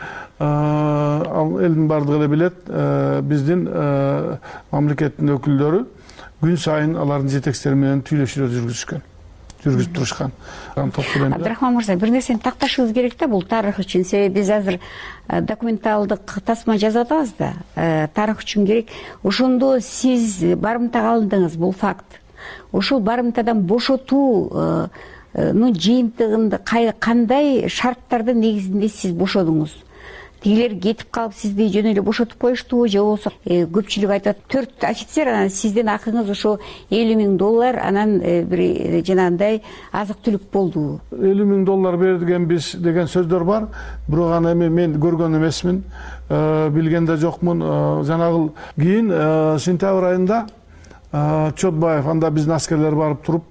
ал элдин бардыгы эле билет, биздин мамлекеттин өкүлдөрү күн сайын алардын жетекчилери менен түйлөшүүлөр жүргүзүп турушкан. Абдрахман мырза, бир нерсени такташыбыз керек да, бул тарых үчүн. Себеби биз азыр документалдык тасма жазып атабыз да, тарых үчүн керек. Ошондо сиз барымтага алындыңыз, бул факт. Ошол барымтадан бошотуу жыйынтыгында кандай шарттардын негизинде сиз бошодуңуз? Тигилер кетип калып сизди жөн эле бошотуп коюштубу, же болбосо көпчүлүк айтат 4 офицер, анан сиздин акыңыз ошо $50,000, анан бир жанагындай азык-түлүк болду. $50,000 бергенбиз деген сөздөр бар. Бирок аны эми мен көргөн эмесмин, билген да жокмун. Жанагы кийин сентябрь айында Чотбаев, анда биздин аскерлер барып туруп,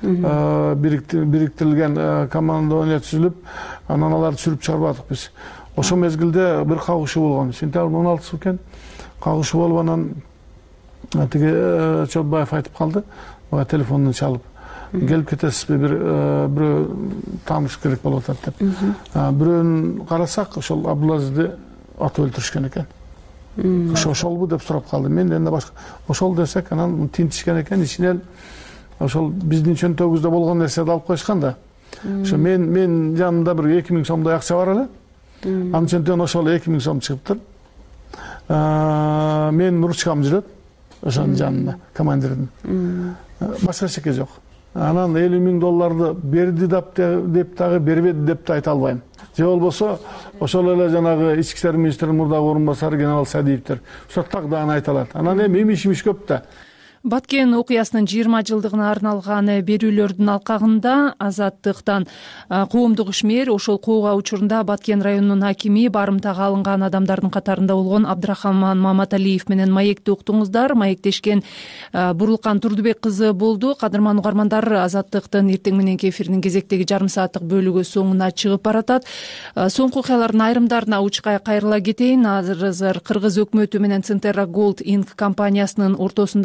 бириктирилген командование түзүлүп, анан аларды сүрүп чыгарбадык биз. Ошол мезгилде бир кагышуу болгон. Сентябрдын 16-сы экен. Кагышуу болуп, анан тиги Чотбаев айтып калды, мага телефондон чалып, келип кетесизби, бирөө тааныш керек болуп атат деп. Бирөөнү карасак, ошол Абдулазизди атып өлтүрүшкөн экен. Ошолбу деп сурап калды. Мен эми башка ошол десек, анан тинтишкен экен, ичинен ошол биздин чөнтөгүбүздө болгон нерседи алып коюшкан да. Ошо мен жанымда бир 2,000 сомдой акча бар эле. Анын чөнтөн ошол 2,000 сом чыгыптыр. Менин ручкам жүрөт ошонун жанында, командирдин. Башка эчеке жок. Анан $50,000 берди деп дагы бербеди деп да айта албайм. Же болбосо ошол эле жанагы ички иштер министринин мурдагы орун басары генерал Садиевдер сотак дагы айта алат. Анан эми иш көп да. Баткен окуясынын 20 жылдыгына арналган берүүлөрдүн алкагында Азаттыктан коомдук ишмер ошол кууга учурунда Баткен районунун акими барымтага алынган адамдардын катарында болгон Абдрахман Маматалиев менен маекти уктуңуздар. Маектешкен Бурулкан Турдубек кызы болду. Кадырман угармандар, Азаттыктын эртең мененки эфиринин кезектеги жарым сааттык бөлүгү соңуна чыгып баратат. Соңку окуялардын айрымдарына учкай кайрыла кетейин. Азыр Кыргыз өкмөтү менен Центерра Gold Inc компаниясынын ортосундагы стратегия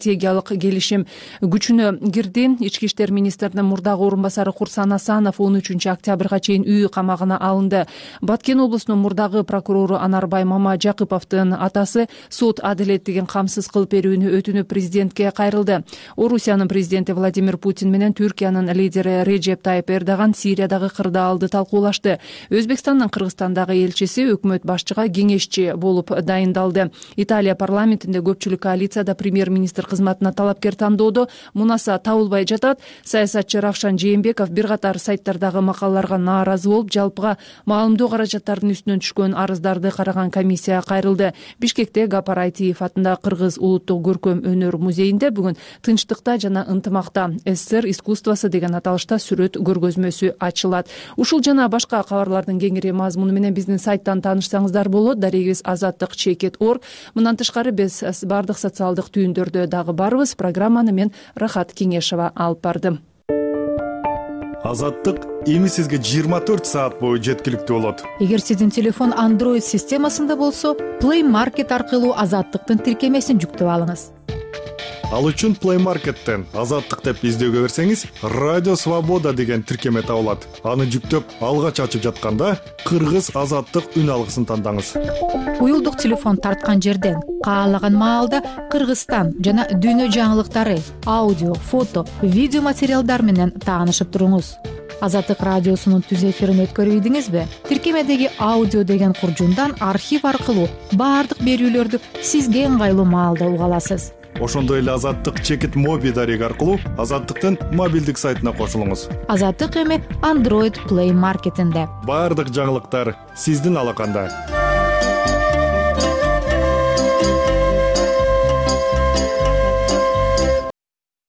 стратегиялык келишим күчүнө кирди. Ички иштер министринин мурдагы орун басары Курсан Асанов 13 октябрга чейин үй камагына алынды. Баткен облусунун мурдагы прокурору Анарбай Мамажакыповдун атасы сот адилеттигин камсыз кылып берүүнү өтүнүп президентке кайрылды. Орусиянын президенти Владимир Путин менен Түркиянын лидери Реджеп Тайып Эрдоган Сириядагы кырдаалды талкуулашты. Өзбекстандын Кыргызстандагы элчиси өкмөт башчыга кеңешчи болуп дайындалды. Италия парламентинде көпчүлүк коалицияда премьер-министр кызматына талапкер тандоодо мунаса табылбай жатат. Саясатчы Равшан Жээнбеков бир катар сайттардагы макалаларга нааразы болуп, жалпыга маалымдоо каражаттардын үстүнөн түшкөн арыздарды караган комиссия кайрылды. Бишкекте Гапар Айтиев атындагы Кыргыз улуттук көркөм өнөр музейинде бүгүн тынчтыкта жана ынтымакта СССР искусствосы деген аталышта сүрөт көргөзмөсү ачылат. Ушул жана башка кабарлардын кеңири мазмуну менен биздин сайттан таанышсаңыздар болот. Дарегибиз azattik.org. Мындан тышкары биз бардык социалдык түйүндөрдө дагы барбыз. Программаны мен Рахат Кеңешова алып бардым. Азаттык эми сизге 24 саат бою жеткиликтүү болот. Эгер сиздин телефон Android системасында болсо, Play Market аркылуу Азаттыктын тиркемесин жүктөп алыңыз. Ал үчүн Play Market'тен Азаттык деп издөөгө берсеңиз, Радио Свобода деген тиркеме табылат. Аны жүктөп, алгач ачып жатканда Кыргыз Азаттык үн алгысын тандаңыз. Уюлдук телефон тарткан жерден каалаган маалда Кыргызстан жана дүйнө жаңылыктары, аудио, фото, видео материалдар менен таанышып туруңуз. Азаттык радиосунун түз эфирин өткөрүп ийдиңизби? Тиркемедеги аудио деген куржундан архив аркылуу баардык берүүлөрдү сизге ыңгайлуу маалда уга аласыз. Ошондой эле Азаттык чекит моби дареги аркылуу Азаттыктын мобилдик сайтына кошулуңуз. Азаттык эми Android Play Market'инде. Баардык жаңылыктар сиздин алаканда.